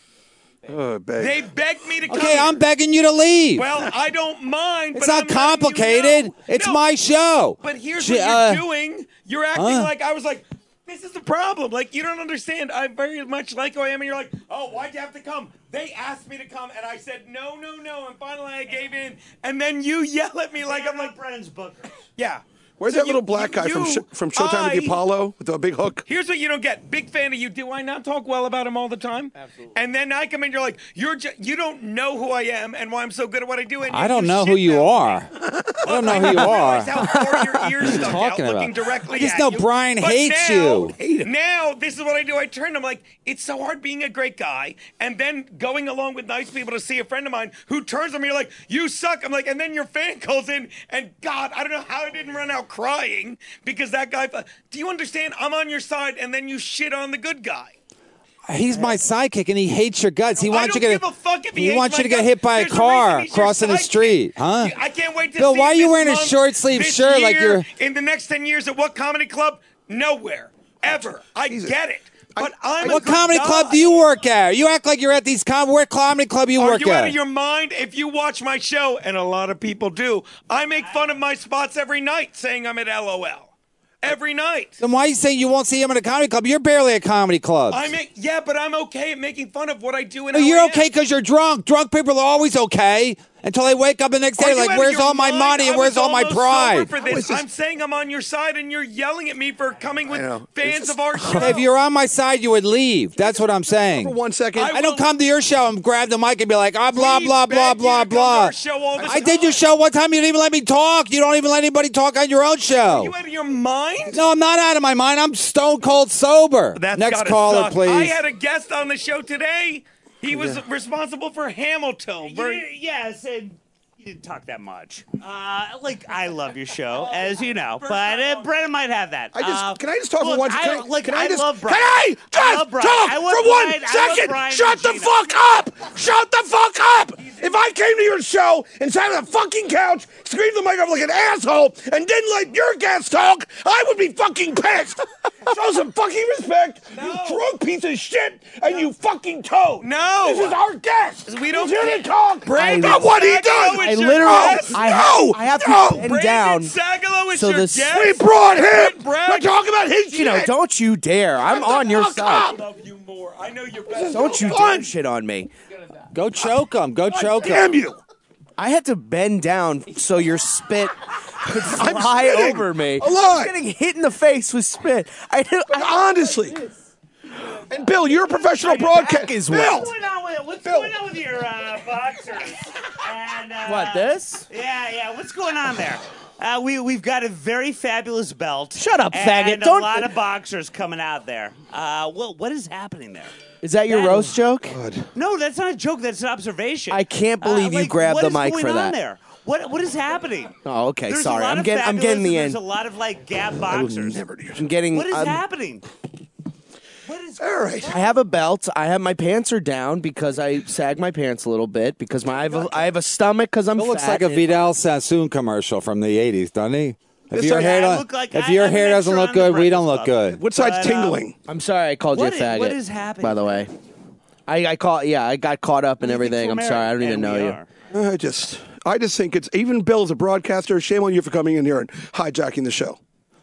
Oh, beg. They begged me to come Okay, here. I'm begging you to leave. Well, I don't mind. It's but not I'm letting complicated. You know. It's No, my show. But here's Sh- what you're uh, doing. You're acting huh? like I was like, this is the problem. Like, you don't understand. I very much like who I am. And you're like, oh, why'd you have to come? They asked me to come, and I said, no, no, no. And finally I gave in. And then you yell at me like I'm like, Brennan's book. yeah. Where's So that you- little black you- guy from you- Sh- from Showtime with the I- Apollo with the big hook? Here's what you don't get. Big fan of you. Do I not talk well about him all the time? Absolutely. And then I come in, you're like, you're ju- you don't know who I am and why I'm so good at what I do. And I yet don't you know who shit you mouth me. are. I don't know who you realize are. how far your ears stuck talking out, about? looking directly I just at know you. Brian But hates now, you. Now, this is what I do. I turn. I'm like, it's so hard being a great guy, and then going along with nice people to see a friend of mine who turns on me like, you suck. I'm like, and then your fan calls in, and God, I don't know how I didn't run out crying because that guy. Do you understand? I'm on your side, and then you shit on the good guy. He's my sidekick, and he hates your guts. He I wants don't you to. give a fuck if he he hates wants my you to get guts. hit by There's a a car reason he's your crossing the sidekick. street, huh? I can't wait to Bill, see why are him you this wearing a month, short sleeve this shirt like year, you're- in the next ten years at what comedy club? Nowhere, ever. I get it, but I'm a What good comedy guy. club do you work at? You act like you're at these com. What comedy club you Are work you out at? of your mind? If you watch my show, and a lot of people do, I make fun of my spots every night, saying I'm at L O L. Every night. Then why are you saying you won't see him in a comedy club? You're barely at comedy clubs. I make yeah, but I'm okay at making fun of what I do. And No, how you're I am. okay because you're drunk. Drunk people are always okay until they wake up the next Are day you like, out of where's your all my mind? money and I where's was all my almost pride? sober for this. I'm saying I'm on your side, and you're yelling at me for coming with fans of our show. If you're on my side, you would leave. That's what I'm saying. For one second. I, don't come to your show and grab the mic and be like, ah, blah, We blah, blah, beg you blah, to come to blah. our show all the I did your time. show one time. You didn't even let me talk. You don't even let anybody talk on your own show. Are you out of your mind? No, I'm not out of my mind. I'm stone cold sober. That's Next gotta caller, suck. please. I had a guest on the show today. He was responsible for Hamilton. You- yes, and you didn't talk that much. Uh, like, I love your show, as you know, but uh, Brennan might have that. I just Uh, can I just talk look, for one I, second? like, Can I, I just love Brian. Can I just I love Brian. talk I love for Brian. one I love second? Brian Shut and the Gina. fuck up! Shut the fuck up! If I came to your show and sat on the fucking couch, screamed the mic up like an asshole, and didn't let your guests talk, I would be fucking pissed. Show some fucking respect, you drunk piece of shit, and you fucking toad. No. This is our guest. We don't He's here get- to talk Brandon about what he Sagalo does. is I your literally, guest? I, No, have, I have no. to bend Brandon down. Sagalo is So your this- guest. We brought him. Brad- We're talking about his You know, shit. don't you dare. I'm Shut the on your fuck side. I love you more. I know you're better. Don't you Fun. dare shit on me. Go choke him. Go choke him. Damn you. I had to bend down so your spit could I'm fly spitting. over me. Alive. I'm getting hit in the face with spit. I, do, I Honestly. And Bill, you're a professional broadcaster. is Bill. wet. What's going on with, what's going on with your uh, boxers? And, uh, What, this? Yeah, yeah. What's going on there? Uh, we we've got a very fabulous belt. Shut up, and faggot. a Don't- lot of boxers coming out there. Uh, well, what is happening there? Is that your That- roast joke? No, that's not a joke. That's an observation. I can't believe you like, grabbed what the is mic going for on that. There? What what is happening? Oh, okay. There's Sorry. a lot I'm of getting. I'm fabulous getting the and end. There's a lot of like gap boxers. Never do. I'm getting. What is I'm- happening? What is All right. I have a belt. I have my pants are down because I sag my pants a little bit because my I have a, I have a stomach because I'm It looks fat. like a Vidal Sassoon commercial from the eighties, doesn't he? If Yes, your I- hair, I don't- look like- if I- your I'm an hair doesn't extra look on the good, we don't Breakfast look Club. good. What side's But, um, tingling? I'm sorry I called What you a is- faggot. what is happening? By the way, I I caught. Yeah, I got caught up in everything. I'm sorry. I don't even And know we you. are. I just, I just think it's even Bill's a broadcaster. Shame on you for coming in here and hijacking the show.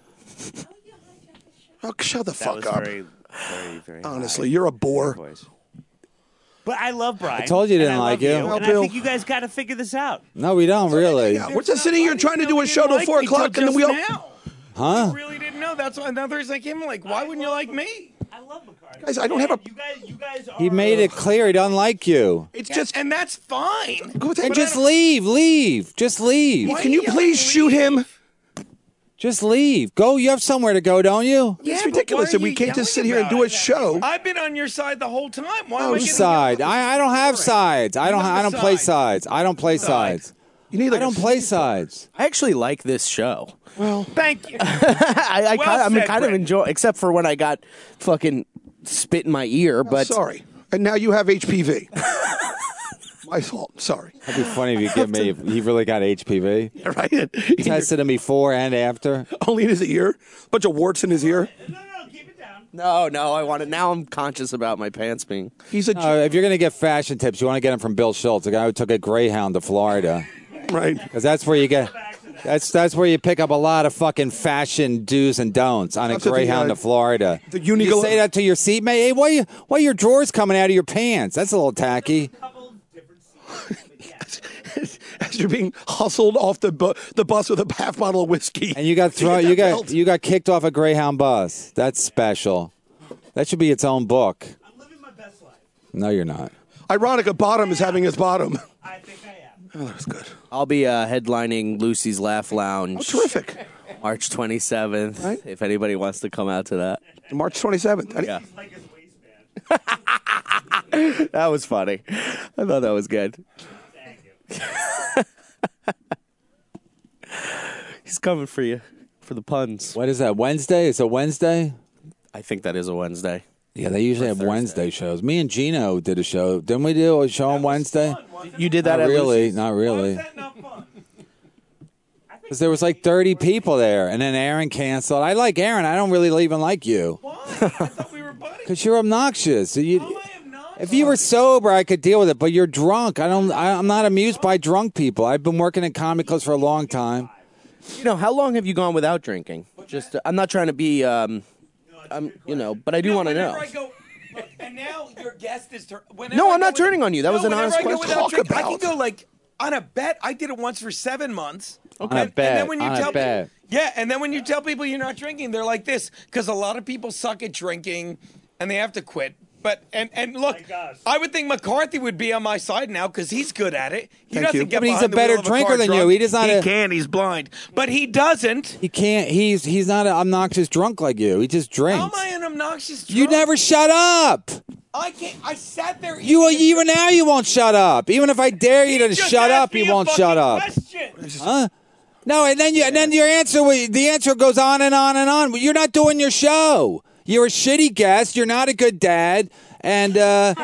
Oh, shut the That fuck was up. very, very, very Honestly, high you're a bore. voice. But I love Brian. I told you and didn't I like love you. you. Well, And Bill- I think you guys got to figure this out. No, we don't really. Yeah, we're just sitting here trying to do a show till Like four me till o'clock, and then just we all. now. Huh? I really didn't know. That's why now there's like him. Like, why wouldn't you like me? I love McCarthy. Guys, I don't have a. You guys, you guys are. He made it clear he doesn't like you. It's Yeah, just. and that's fine. Go with And but just I leave, leave, just leave. don't- Can you please shoot him? Just leave. Go. You have somewhere to go, don't you? It's but ridiculous why that are we you can't just sit yelling here and do about a show. I've been on your side the whole time. Why am I Whose getting side? yelled? I, I don't have sides. I don't. have I a don't play side. sides. I don't play Side. sides. You need I like don't a- play sides. I actually like this show. Thank you. I, I Well kind, I'm said, kind of Brett. enjoy, except for when I got fucking spit in my ear. But Sorry. And now you have H P V. My fault. Sorry. It'd be funny if you get me if he really got H P V. Right? Tested him before and after. Only in his ear. Bunch of warts in his ear. No, no, keep it down. no, no, I want to. Now I'm conscious about my pants being. He's a No, if you're gonna get fashion tips, you want to get them from Bill Schultz, the guy who took a Greyhound to Florida, right. because that's where you get. That's that's where you pick up a lot of fucking fashion do's and don'ts on a That's what the, Greyhound uh, to Florida. the you Uniqlo- say that to your seatmate. Hey, why you why your drawers coming out of your pants? That's a little tacky. As you're being hustled off the bu- the bus with a half bottle of whiskey. And you got to thrown. get You that got belt. you got kicked off a Greyhound bus. That's special. That should be its own book. I'm living my best life. No, you're not. Ironica Bottom is having his bottom. I think I am. Oh, that was good. I'll be uh, headlining Lucy's Laugh Lounge. Oh, terrific. March twenty-seventh. Right. If anybody wants to come out to that. March twenty-seventh. Yeah. That was funny. I thought that was good. He's coming for you for the puns. What is that? Wednesday? It's a Wednesday. I think that is a Wednesday. Yeah, they usually have Wednesday shows. Me and Gino did a show. Didn't we do a show on Wednesday? You did that Not at really. Lucy's? Not really. That's not fun. Because there was like thirty people there, and then Aaron canceled. I like Aaron. I don't really even like you. Why? I thought we were buddies. Because you're obnoxious. So you, How am I obnoxious? if you were sober, I could deal with it. But you're drunk. I don't. I, I'm not amused by drunk people. I've been working in comedy clubs for a long time. You know, how long have you gone without drinking? Just, uh, I'm not trying to be, um, I'm, you know, but I do No, want to whenever know. I go, look, and now your guest is. Tur- whenever No, I I'm go not with- turning on you. That no, was an whenever honest I go question. without Talk drink, I about. can go like on a bet. I did it once for seven months. On a And, bet, and then when you on a tell bet. people, yeah, and then when you tell people you're not drinking, they're like this because a lot of people suck at drinking and they have to quit. But and and look, I would think McCarthy would be on my side now because he's good at it. He Thank doesn't you. get But he's behind a the better wheel of a drinker car than you. drunk. He does not He a- can. He's blind, but he doesn't. He can't. He's he's not an obnoxious drunk like you. He just How drinks. am I an obnoxious? You drunk? never shut up. I can't. I sat there. You eating- even now you won't shut up. Even if I dare you He to just shut asked up, me you a won't fucking shut up. question. Huh? No, and then you and then your answer will- the answer goes on and on and on. You're not doing your show. You're a shitty guest. You're not a good dad. And uh,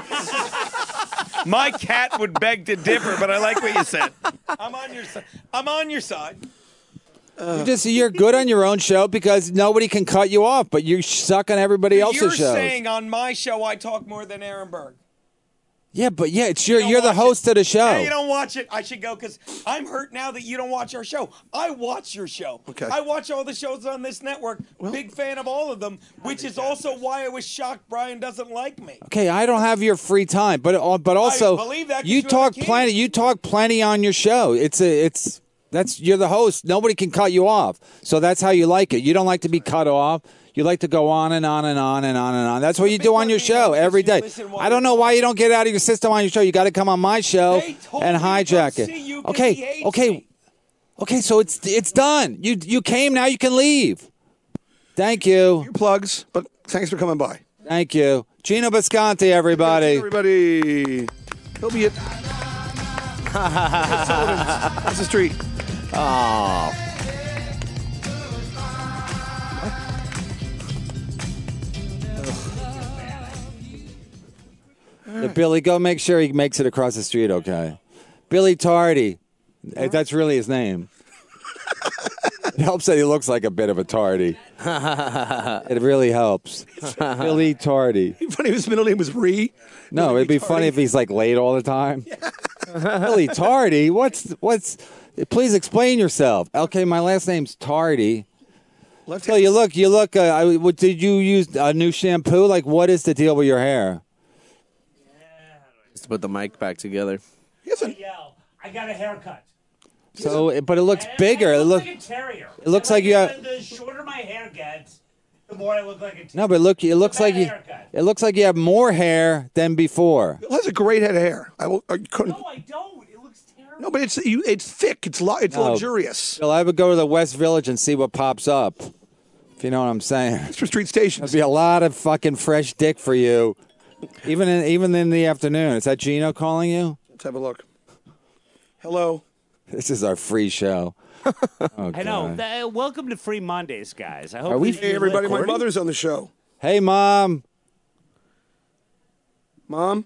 My cat would beg to differ, but I like what you said. I'm on your side. I'm on your side. you're just you're good on your own show because nobody can cut you off, but you suck on everybody else's You're shows. saying on my show I talk more than Aaron Berg. Yeah, but yeah, it's you're don't you're the watch host it. of the show. Yeah, you don't watch it. I should go because I'm hurt now that you don't watch our show. I watch your show. Okay. I watch all the shows on this network. Big fan of all of them, which is also why I was shocked Brian doesn't like me. Okay, I don't have your free time, but uh, but also believe that 'cause you you have talk a kid. plenty. You talk plenty on your show. It's a it's That's you're the host. Nobody can cut you off. So that's how you like it. You don't like to be cut off. You like to go on and on and on and on and on. That's what you do on your show every day. I don't know why you don't get out of your system on your show. You got to come on my show and hijack it. Okay, okay, okay. So it's it's done. You you came. Now you can leave. Thank you. Your plugs, but thanks for coming by. Thank you, Gino Bisconti. Everybody. Everybody. He'll be at That's the street. Oh. Yeah, Billy, go make sure he makes it across the street, okay? Billy Tardy. Eh, That's really his name. It helps that he looks like a bit of a tardy. It really helps. Billy Tardy. Funny if his middle name was Ree. No, it'd be funny if he's like late all the time. Billy Tardy? What's, what's, please explain yourself. Okay, my last name's Tardy. Left So you look, you look, uh, I, what, did you use a new shampoo? Like, what is the deal with your hair? Just put the mic back together. Yell, I got a haircut. So, but it looks bigger. I It look look. like a terrier. It looks like you have. The shorter my hair gets, the more I look like a terrier. No, but look, it looks like you. haircut. It looks like you have more hair than before. Bill has a great head of hair. I will. I couldn't. No, I don't. It looks terrible. No, but it's you, it's thick. It's lo, it's No. luxurious. Well, I would go to the West Village and see what pops up. If you know what I'm saying. Extra Street Station. There'd be a lot of fucking fresh dick for you, even in even in the afternoon. Is that Gino calling you? Let's have a look. Hello. This is our free show. Oh, I know. God. Th- welcome to Free Mondays, guys. I hope Are we- this- Hey, everybody. My mother's on the show. Hey, Mom. Mom.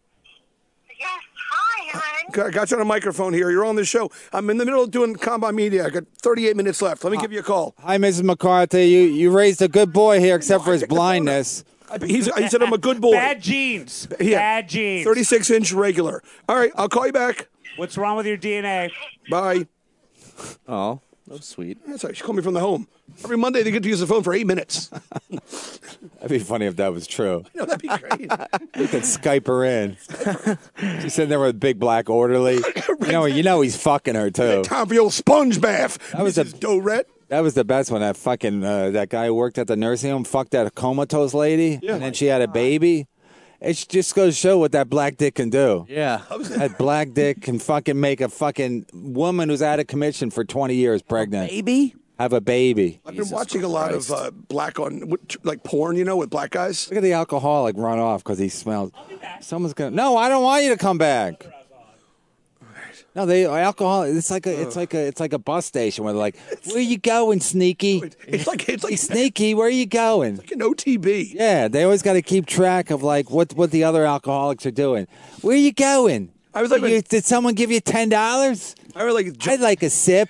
I got you on a microphone here. You're on the show. I'm in the middle of doing Combine Media. I got thirty-eight minutes left. Let me give you a call. Hi, Missus McCarthy. You you raised a good boy here, except for his blindness. He's, he said I'm a good boy. Bad genes. Yeah. Bad genes. thirty-six inch regular. All right, I'll call you back. What's wrong with your D N A? Bye. Oh, that was sweet. That's right. She called me from the home. Every Monday they get to use the phone for eight minutes. That'd be funny if that was true. You know, that'd be great. You could Skype her in. She's sitting there with a big black orderly. You know, you know he's fucking her too. Time for your sponge bath. That was Missus a- Dorette. That was the best one. That fucking uh, that guy who worked at the nursing home fucked that comatose lady, Yeah. and then she had a baby. It just goes to show what that black dick can do. Yeah. That black dick can fucking make a fucking woman who's out of commission for twenty years pregnant. Baby? Have a baby. I've been watching a lot of uh, black on like porn, you know, with black guys. Look at the alcoholic run off because he smells. Someone's gonna. No, I don't want you to come back. No, they alcohol. It's like a. It's like a. It's like a bus station where they're like, "Where you going, sneaky? It's like it's like Hey, sneaky, where are you going?" like an O T B. Yeah, they always got to keep track of like what what the other alcoholics are doing. Where are you going? I was like, You- did someone give you ten dollars? I was like, I'd like a sip.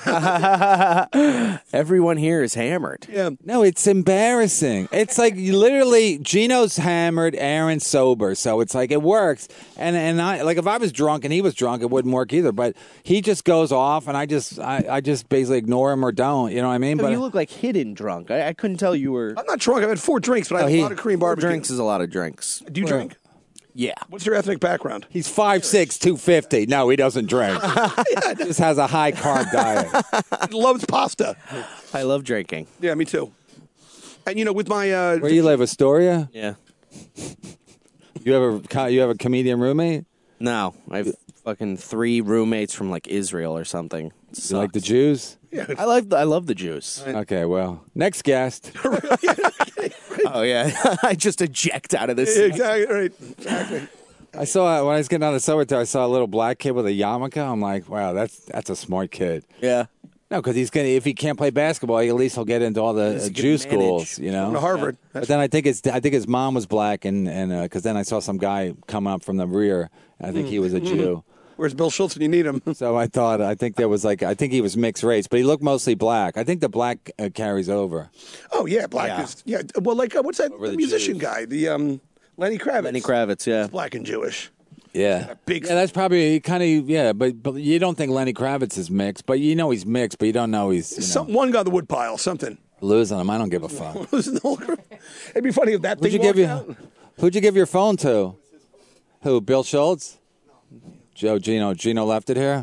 Everyone here is hammered. yeah. No, it's embarrassing. It's like you literally Gino's hammered, Aaron's sober, so it's like it works. And and I like if I was drunk and he was drunk, it wouldn't work either. But he just goes off, and I just I, I just basically ignore him or don't. You know what I mean? No, But you look like hidden drunk. I, I couldn't tell you were. I'm not drunk. I've had four drinks, but I Oh, had he- a lot of cream Four barbecue. drinks is a lot of drinks. Do you drink? Yeah. What's your ethnic background? he's five six, two fifty. No, he doesn't drink. Just has a high carb diet. He loves pasta. I love drinking. Yeah, me too. And you know, with my uh, Where you live, Astoria? Yeah. You have a co- you have a comedian roommate? No, I have fucking three roommates from like Israel or something. You like the Jews? I like. The, I love the Jews. Okay, well, next guest. Oh yeah, I just eject out of this. exactly right. Exactly. I saw when I was getting on the subway, I saw a little black kid with a yarmulke. I'm like, wow, that's that's a smart kid. Yeah. No, because he's gonna if he can't play basketball, at least he'll get into all the uh, can Jew manage. schools, you Going to know. Harvard. But then I think it's I think his mom was black, and and because then I saw some guy coming up from the rear. And I think he was a Jew. Where's Bill Schultz when you need him? So I thought I think there was like I think he was mixed race, but he looked mostly black. I think the black uh, carries over. Oh yeah, black Yeah. is yeah. Well, like uh, what's that Over the musician Jews. guy? The um, Lenny Kravitz. Lenny Kravitz. Yeah. Black and Jewish. Yeah, big- yeah, that's probably kind of yeah, but but you don't think Lenny Kravitz is mixed, but you know he's mixed, but you don't know he's you know, Some one guy on the woodpile. Something. losing him. I don't give a fuck. It'd be funny if that Who'd thing you give walked you? out. Who'd you give your phone to? Who? Bill Schultz? Joe Gino. Gino left it here.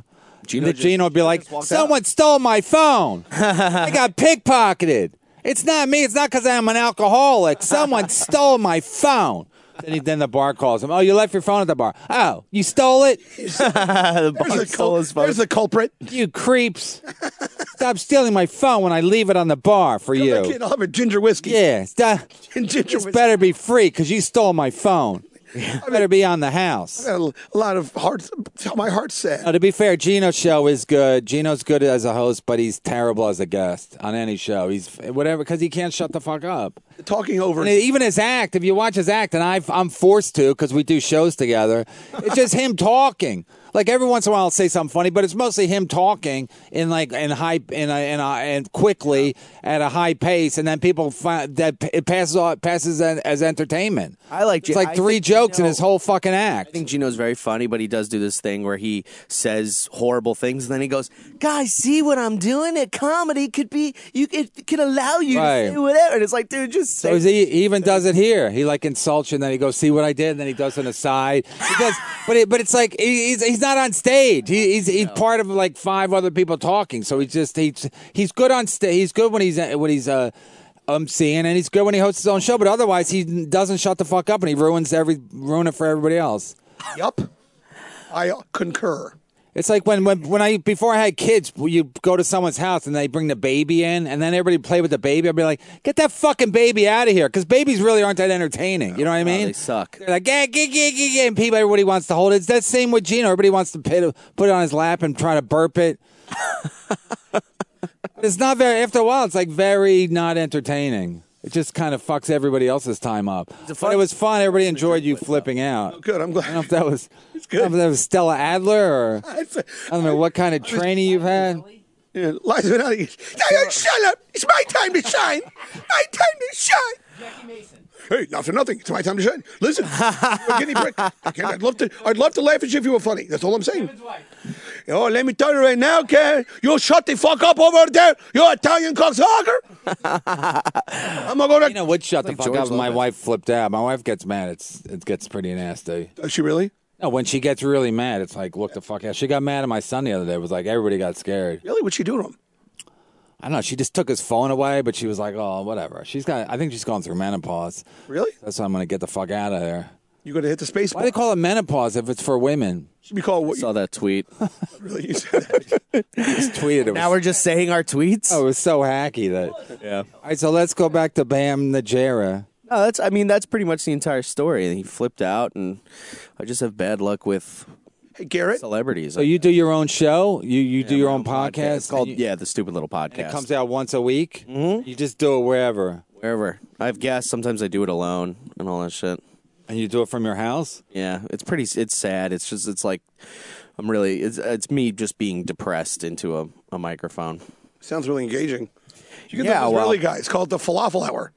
Gino the just- Gino would be like, just walked someone stole my phone. I got pickpocketed. It's not me. It's not because I'm an alcoholic. Someone stole my phone. Then, he, then the bar calls him. Oh, you left your phone at the bar. Oh, you stole it? the bar There's the, stole cul- his phone. there's the culprit. You creeps. Stop stealing my phone when I leave it on the bar for Come back you. in, I'll have a ginger whiskey. Yeah. Stop. And ginger This whiskey. better be free because you stole my phone. Better be on the house. I got a lot of heart. My heart's sad. Now, to be fair, Gino's show is good. Gino's good as a host, but he's terrible as a guest on any show. He's whatever because he can't shut the fuck up. Talking over. And even his act, if you watch his act, and I've, I'm forced to because we do shows together, it's just him talking. Like every once in a while, I'll say something funny, but it's mostly him talking in like in high in a, in a, and quickly at a high pace, and then people find that it passes off, passes as, as entertainment. I like. It's like I three think jokes Gino- in his whole fucking act. I think Gino's very funny, but he does do this thing where he says horrible things, and then he goes, "Guys, see what I'm doing? At comedy could be you. It can allow you Right. to say whatever." And it's like, dude, just say. So he, he even does it here. He like insults you, and then he goes, "See what I did?" And then he does an aside. He does, but it, but it's like he, he's he's not on stage. He, he's he's part of like five other people talking. So he's just he's he's good on stage. He's good when he's when he's uh um seeing, and he's good when he hosts his own show. But otherwise, he doesn't shut the fuck up, and he ruins every ruin it for everybody else. Yup. I concur. It's like when, when when I before I had kids, you go to someone's house and they bring the baby in, and then everybody play with the baby. I'd be like, "Get that fucking baby out of here," because babies really aren't that entertaining. You know what I mean? they suck. They're like, "Yeah, yeah, yeah, yeah, yeah," and people, everybody wants to hold it. It's that same with Gino. Everybody wants to put it, put it on his lap and try to burp it. It's not very. After a while, it's like very not entertaining. It just kind of fucks everybody else's time up. But it was fun. Everybody enjoyed you flipping out. Good. I'm glad. I don't know if that was. It's I don't know good. if that was Stella Adler or I don't know what kind of training you've had. Yeah, Liza Minnelli. Yeah, yeah, shut up! It's my time to shine. My time to shine. Jackie Mason. Hey, not for nothing. It's my time to shine. Listen, you're a guinea pig. Okay, I'd love to. I'd love to laugh at you if you were funny. That's all I'm saying. Oh, let me tell you right now, Karen. You shut the fuck up over there. You Italian cocksucker. I'm gonna go to. You know, would shut Like the fuck George up. My Lopez. wife flipped out. My wife gets mad. It's it gets pretty nasty. Is she really? No, when she gets really mad, it's like, look the fuck out. She got mad at my son the other day. It was like everybody got scared. Really? What'd she do to him? I don't know. She just took his phone away, but she was like, oh, whatever. She's got. I think she's going through menopause. Really? That's why I'm gonna get the fuck out of there. You gonna hit the space Why bar? do they call it menopause if it's for women? Should be called what? Saw that tweet. Really? You said that. Just tweeted it. Now we're just saying our tweets. Oh, it was so hacky that. Yeah. All right, so let's go back to Bam Najera. No, that's. I mean, that's pretty much the entire story. He flipped out, and I just have bad luck with Hey, Garrett. celebrities. So you do your own show? You you do your own podcast? It's called And you- yeah, the stupid little podcast. and it comes out once a week. Mm-hmm. You just do it wherever, wherever. I have guests. Sometimes I do it alone and all that shit. and you do it from your house. Yeah, it's pretty. It's sad. It's just. It's like I'm really. It's it's me just being depressed into a, a microphone. Sounds really engaging. You can Yeah, do this well- early, guys. Call it the falafel hour.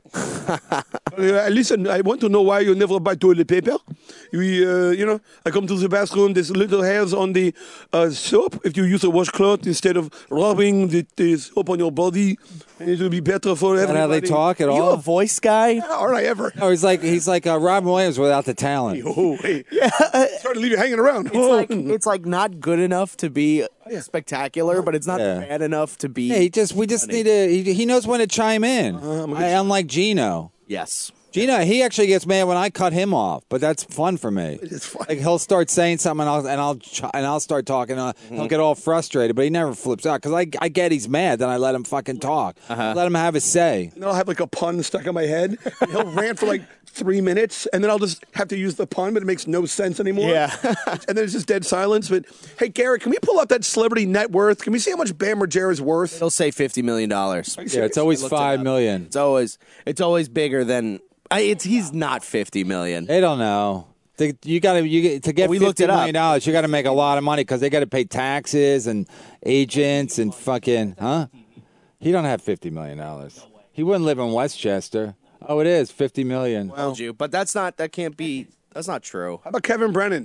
uh, listen, I want to know why you never buy toilet paper. We, uh, you know, I come to the bathroom. There's little hairs on the uh, soap. If you use a washcloth instead of rubbing the, the soap on your body, it will be better for Is that everybody. how they talk at Are you all? a voice guy? All right, ever. No, he's like he's like uh, Robin Williams without the talent. Oh, hey. Yeah. Sorry to leave you hanging around. It's like it's like not good enough to be spectacular, but it's not Yeah. bad enough to be. Yeah, he just we just need to. He, he knows when to chime in. Uh, I, unlike Gino. Yes. Gino, he actually gets mad when I cut him off, but that's fun for me. It's fun. Like he'll start saying something, and I'll and I'll ch- and I'll start talking. And Mm-hmm. he'll get all frustrated, but he never flips out because I I get he's mad. Then I let him fucking talk. Uh-huh. Let him have his say. And then I'll have like a pun stuck in my head. And he'll rant for like three minutes, and then I'll just have to use the pun, but it makes no sense anymore. Yeah. And then it's just dead silence. But hey, Garrett, can we pull up that celebrity net worth? Can we see how much Bam Margera's worth? He'll say fifty million dollars. Yeah, it's always looked it five up. million. It's always it's always bigger than. I, it's he's not fifty million. They don't know. They, you got to you get- to get Well, we looked fifty it up. million dollars. You got to make a lot of money because they got to pay taxes and agents and fucking huh. He don't have fifty million dollars. He wouldn't live in Westchester. Oh, it is fifty million. Told you, but that's not. That can't be. That's not true. How about Kevin Brennan?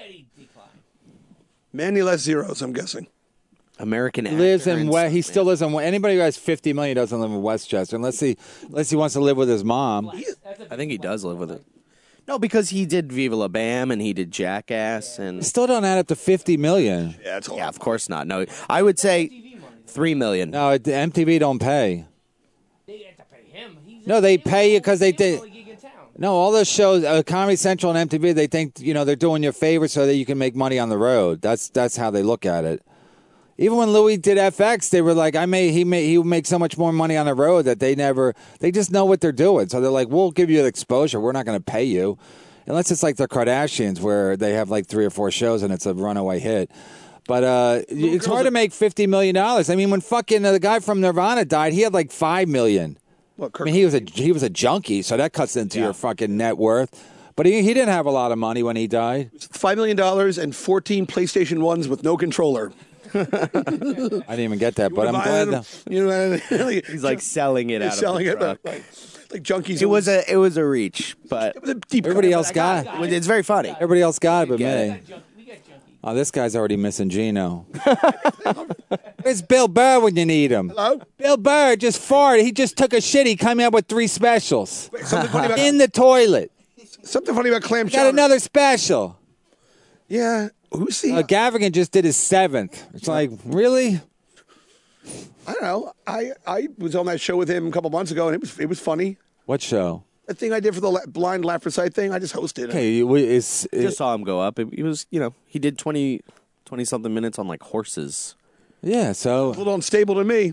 Many less zeros, I'm guessing. American He lives actor in and West. stuff, He man. still lives in. Anybody who has fifty million doesn't live in Westchester unless he unless he wants to live with his mom. I think he does live with it. No, because he did Viva La Bam and he did Jackass and Still don't add up to fifty million. Yeah, it's a lot. yeah, of course not. No, I would say three million. No, it- M T V don't pay. They have to pay him. He's No, they pay you because they did. did. No, all those shows, uh, Comedy Central and M T V, they think you know they're doing you a favor so that you can make money on the road. That's that's how they look at it. Even when Louis did F X, they were like, "I may he may he would make so much more money on the road that they never they just know what they're doing." So they're like, "We'll give you the exposure. We're not going to pay you, unless it's like the Kardashians where they have like three or four shows and it's a runaway hit." But uh, it's hard to make fifty million dollars. I mean, when fucking uh, the guy from Nirvana died, he had like five million. What, I mean, he was a he was a junkie, so that cuts into Yeah. your fucking net worth. But he he didn't have a lot of money when he died. Five million dollars and fourteen PlayStation ones with no controller. I didn't even get that, but I'm Buy glad. them, That, You know, like, He's like selling it he's out selling of the it, truck. like, like junkies. It was a it was a reach, but It was a deep everybody cut. else got it. it's very funny. Everybody else got it, but Get me. Oh, this guy's already missing Gino. It's Bill Burr when you need him. Hello? Bill Burr just farted. He just took a shit. He came out with three specials Wait, something funny about in the toilet. something funny about clam Got chowder. another special. Yeah. Who's the? Uh, Gavigan just did his seventh. It's like, really? I don't know. I I was on that show with him a couple months ago, and it was it was funny. What show? The thing I did for the la- blind laugh for sight thing, I just hosted it. Hey, you- is Just saw him go up. It, he was, you know, he did twenty, twenty something minutes on like horses. yeah. A So little unstable to me.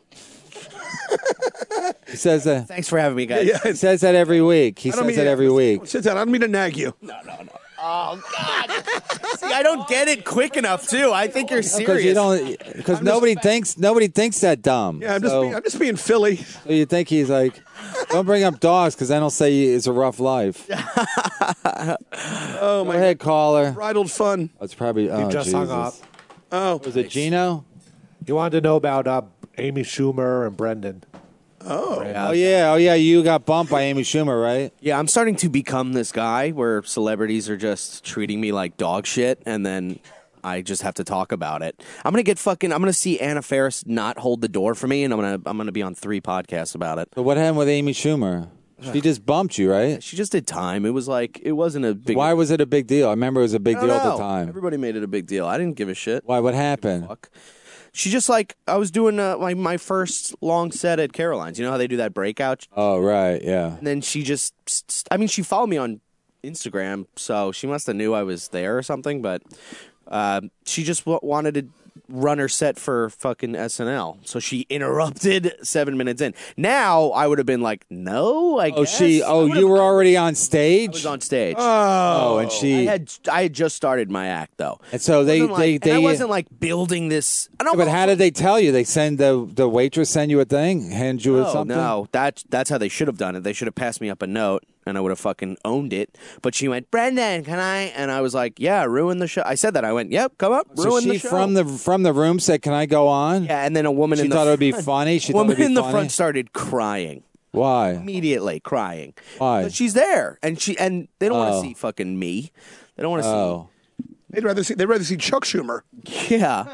he says that. Thanks for having me, guys. Yeah. He says that every week. He I don't says mean that every week. Sit down. I don't mean to nag you. Oh God! See, I don't get it quick enough too. I think you're Because serious. you don't. Because nobody thinks nobody thinks that dumb. Yeah, I'm just so, being, I'm just being Philly. so you think he's like, don't bring up dogs because then he'll say it's a rough life. Oh Go my ahead, caller. bridled fun. That's probably. Oh, You just Jesus. hung up. Oh, Was it Gino? You wanted to know about uh, Amy Schumer and Brendan. oh. Oh yeah, oh yeah. You got bumped by Amy Schumer, right? Yeah, I'm starting to become this guy where celebrities are just treating me like dog shit, and then I just have to talk about it. I'm gonna get fucking. I'm gonna see Anna Faris not hold the door for me, and I'm gonna. I'm gonna be on three podcasts about it. But what happened with Amy Schumer? She just bumped you, right? She just did time. It was like it wasn't a big. Why was it a big deal? I remember it was a big I don't deal at the know. time. Everybody made it a big deal. I didn't give a shit. Why? What happened? Fuck. She just like I was doing uh, like my first long set at Caroline's. You know how they do that breakout, Oh right, yeah. and then she just. I mean, she followed me on Instagram, so she must have knew I was there or something. But uh, she just w- wanted to run her set for fucking S N L, so she interrupted seven minutes in. Now I would have been like, no, I Oh, guess. she. I Oh, would've- you were already on I stage. was on stage. Oh, and she. I had I had just started my act though. And so they- Wasn't like- they- and they- I wasn't like building this. I don't but how did they tell you? They send the the waitress send you a thing, hand you No, something. no, that that's how they should have done it. They should have passed me up a note, and I would have fucking owned it. But she went, Brendan, can I? And I was like, yeah, ruin the show. I said that. I went, yep, come up, So ruin she the show. from the from the room said, "Can I go on?" yeah, and then a woman She in the thought it would be front- funny. She thought woman it'd be in the funny? front started crying Why? immediately, crying. Why? But she's there, and she and they don't want Oh. to see fucking me. They don't want to Oh, They'd rather see. They'd rather see Chuck Schumer. see. Yeah.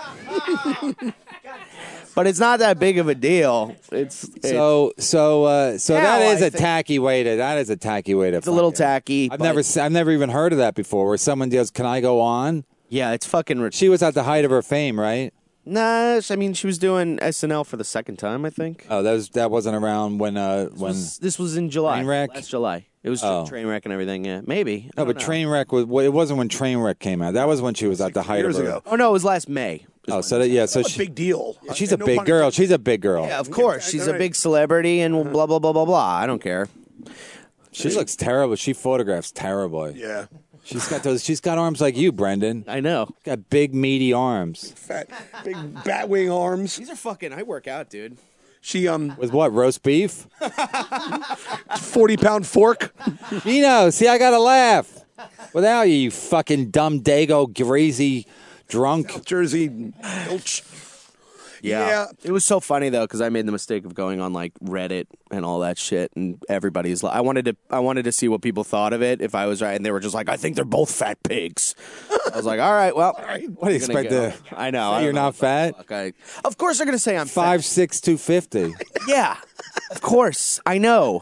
But it's not that big of a deal. It's it's, so so uh, so Now that is I a think- tacky way to that is a tacky way to. it's a little fucking- tacky. I've but- never se- I've never even heard of that before. Where someone goes, "Can I go on?" Yeah, it's fucking. Rich. She was at the height of her fame, right? Nah, I mean she was doing S N L for the second time, I think. Oh, that was that wasn't around when uh This when was, this was in July. Trainwreck? Last July. It was Oh. Trainwreck and everything. Yeah, maybe. I no, don't but know. Trainwreck was well, it wasn't when Trainwreck came out. That was when she was at the height years of her. ago. Oh no, it was last May. Oh, so that, yeah, so That's a she, big deal. she's a No big pun girl. intended. She's a big girl. Yeah, of course. She's a right. big celebrity and blah blah blah blah blah. I don't care. She looks terrible. She photographs terribly. Yeah. She's got those. She's got arms like you, Brendan. I know. Got big meaty arms. Fat, big bat wing arms. These are fucking. I work out, dude. She um With what? Roast beef? forty pound fork. You know. See, I gotta laugh. Without you, you fucking dumb dago, greasy, drunk. Jersey. Ilch. Yeah. Yeah. It was so funny though because I made the mistake of going on like Reddit and all that shit, and everybody's like, I wanted to, I wanted to see what people thought of it if I was right, and they were just like, I think they're both fat pigs. I was like, all right, well, All right. What do you I'm gonna expect go. to? I know. I Say don't you're know not what the fat. fuck I- of course they're gonna say I'm Five fat. six two fifty. Yeah. Of course. I know.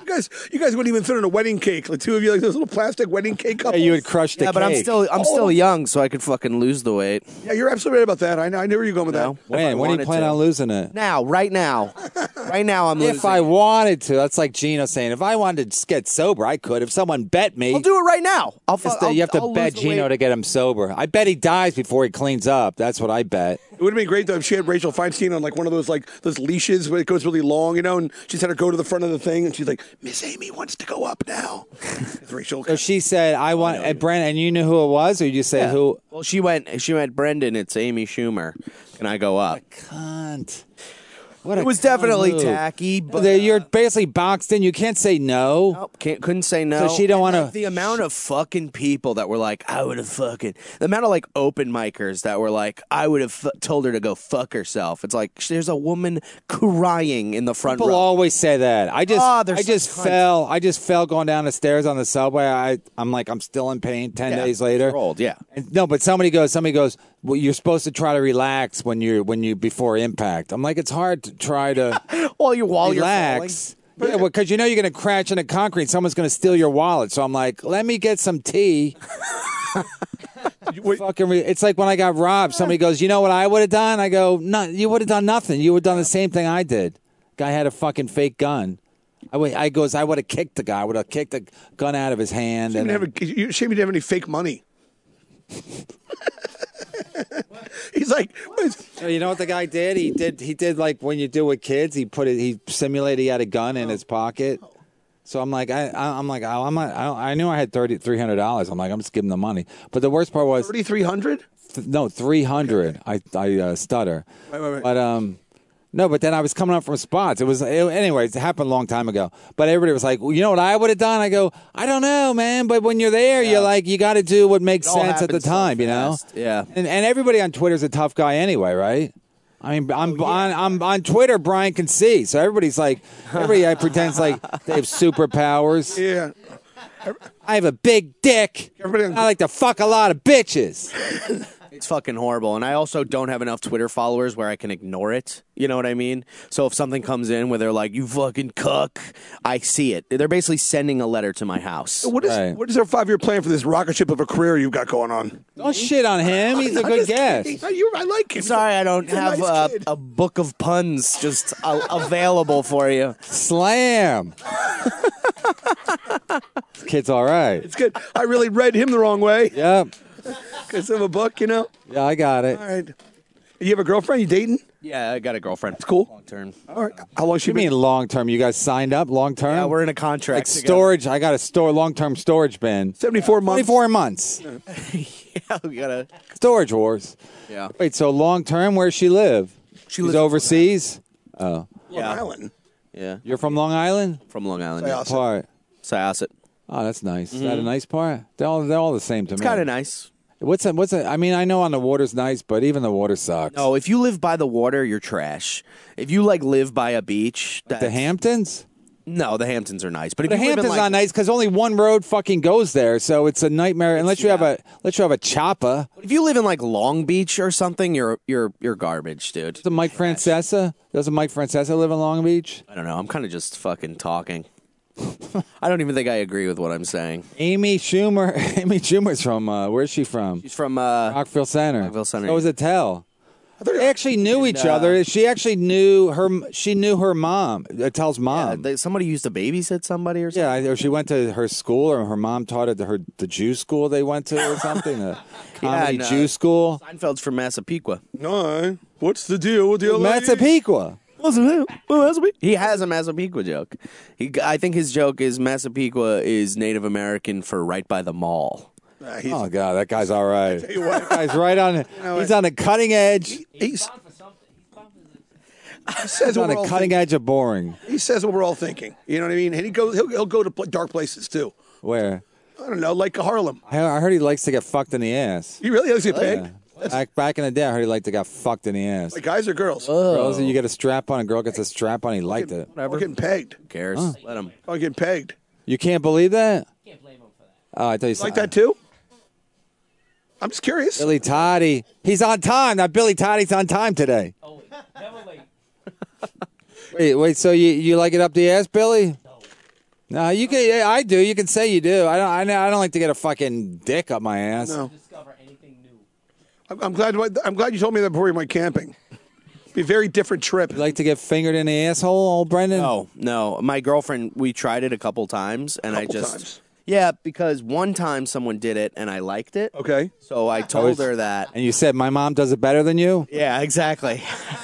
You guys, you guys wouldn't even fit in a wedding cake. Like two of you, like those little plastic wedding cake couples. you would crush the Yeah, but I'm cake. still I'm Oh. still young, so I could fucking lose the weight. Yeah, you're absolutely right about that. I know. I knew where you're going with No. that. If I When? When do you wanted plan to. on losing it? Now, right now, right now, I'm losing. If I wanted to, that's like Gino saying, if I wanted to get sober, I could. If someone bet me, I'll do it right now. I'll. fu- It's the- I'll you have to I'll bet lose the Gino weight. to get him sober. I bet he dies before he cleans up. That's what I bet. It would have been great though if she had Rachel Feinstein on like one of those like those leashes where it goes really long, you know, and she's had her go to the front of the thing, and she's like, "Miss Amy wants to go up now." Rachel. So she said, "I want." And Brandon, and you knew who it was, or you just say Yeah. who? Well, she went. She went. Brendan, it's Amy Schumer. Can I go up? Cunt. What It a was cunt definitely move. tacky, but They- You're basically boxed in. You can't say no. Nope, can't, couldn't say no. So she don't And, wanna- like, the amount of fucking people that were like, I would have fucking. The amount of like open micers that were like, I would have f- told her to go fuck herself. It's like there's a woman crying in the front People row. always say that. I just, Oh, they're I such just cunts. fell. I just fell going down the stairs on the subway. I, I'm like, I'm still in pain. Ten Yeah, days later, you're old, yeah. And, no, but somebody goes, somebody goes. Well, you're supposed to try to relax when you're when you before impact. I'm like, it's hard to try to while you while relax. Yeah, well, because you know you're going to crash into concrete. Someone's going to steal your wallet. So I'm like, let me get some tea. Fucking re- it's like when I got robbed. Somebody goes, you know what I would have done? I go, no, you would have done nothing. You would have done the same thing I did. Guy had a fucking fake gun. I, would, I goes, I would have kicked the guy. I would have kicked the gun out of his hand. Shame And you didn't have a- you- shame you didn't have any fake money. He's like, So you know what the guy did? He did. He did like when you do with kids. He put it. He simulated he had a gun in his pocket. So I'm like, I, I I'm like, oh, I'm not, I, I knew I had thirty three hundred dollars. I'm like, I'm just giving the money. But the worst part was thirty three hundred. th- no three hundred. I I uh, stutter. Right, right, right. But um. No, but then I was coming up from spots. It was, it, anyways, it happened a long time ago. But everybody was like, well, you know what I would have done? I go, I don't know, man. But when you're there, you're like, you got to do what makes It all sense at the happens so time, you know? fast. Yeah. And, and everybody on Twitter's a tough guy anyway, right? I mean, I'm on I'm on Twitter. Brian can see, so everybody's like, everybody pretends like they have superpowers. Yeah. I have a big dick. Everybody- I like to fuck a lot of bitches. It's fucking horrible. And I also don't have enough Twitter followers where I can ignore it. You know what I mean? So if something comes in where they're like, you fucking cuck, I see it. They're basically sending a letter to my house. What is Right. what is their five year plan for this rocket ship of a career you've got going on? Don't shit on him. He's a I'm good just guest. kidding. You- I like him. Sorry, I don't He's a have nice uh, kid. a book of puns just uh, available for you. Slam. This kid's all right. It's good. I really read him the wrong way Yep. because of a book, you know. Yeah, I got it. All right. You have a girlfriend? You dating? Yeah, I got a girlfriend. It's cool. Long term. All right. How long she You mean been? long term? You guys signed up long term? Yeah, we're in a contract. like together. storage. I got a store long term storage bin. seventy-four months. Twenty-four months. Yeah, we gotta. Storage wars. Yeah. Wait, so long term? Where she live? She She's lives overseas. Oh, Long Yeah. Island. Yeah, you're from Long Island. from Long Island. Yeah. Syosset. Part. Syosset. Oh, that's nice. Is that a nice part? They're all they're all the same to It's me. kind of nice. What's that? What's that? I mean, I know on the water's nice, but even the water sucks. No, if you live by the water, you're trash. If you like live by a beach, the that's- Hamptons. No, the Hamptons are nice, but if The you live in, Hamptons like, not nice because only one road fucking goes there, so it's a nightmare. Unless you have a unless you have a choppa. If you live in like Long Beach or something, you're you're you're garbage, dude. Does Mike Francesa? Doesn't Mike Francesa live in Long Beach? I don't know. I'm kind of just fucking talking. I don't even think I agree with what I'm saying. Amy Schumer. Amy Schumer's from uh, where's she from? She's from uh, Rockville Center. Rockville Center. So was it Tell? They actually knew each uh, other. She actually knew her. She knew her mom. Tell's uh, mom. they, somebody used to babysit somebody or something. Yeah, or she went to her school, or her mom taught at her the Jew school they went to, or something. A comedy and, uh, Jew school. Seinfeld's from Massapequa. No. What's the deal with the other lady? Massapequa. He has a Massapequa joke. He, I think his joke is Massapequa is Native American for right by the mall. Uh, he's, Oh god, that guy's all right. you what. That guy's right on. know He's what? on the cutting edge. he's, For something. He's bound for he this. says He's what on we're the all cutting thinking. edge of boring. He says what we're all thinking. You know what I mean? And he goes. He'll, he'll go to pl- dark places too. Where? I don't know, like Harlem. I I heard he likes to get fucked in the ass. He really likes to get Yeah. pegged. Back, back in the day, I heard he liked to get fucked in the ass. Like guys or girls? Girls, you get a strap on, a girl gets a strap on, he liked it. We're getting pegged. Who cares? Let him. Oh, getting pegged. You can't believe that? Can't blame him for that. Oh, I tell you Like something. that too? I'm just curious. Billy Toddy. He's on time. Now Billy Toddy's on time today. Always. Oh, Never late. Wait, wait, so you, you like it up the ass, Billy? No, you can. Yeah, I do. You can say you do. I don't. I, don't- I don't like to get a fucking dick up my ass. No. I'm, I'm glad. I'm glad you told me that before we went camping. Be a very different trip. You like to get fingered in the asshole, old Brendan? No, no. My girlfriend, we tried it a couple times, and I Couple just times. yeah, because one time someone did it and I liked it. Okay. So I told her that. And you said my mom does it better than you? Yeah, exactly.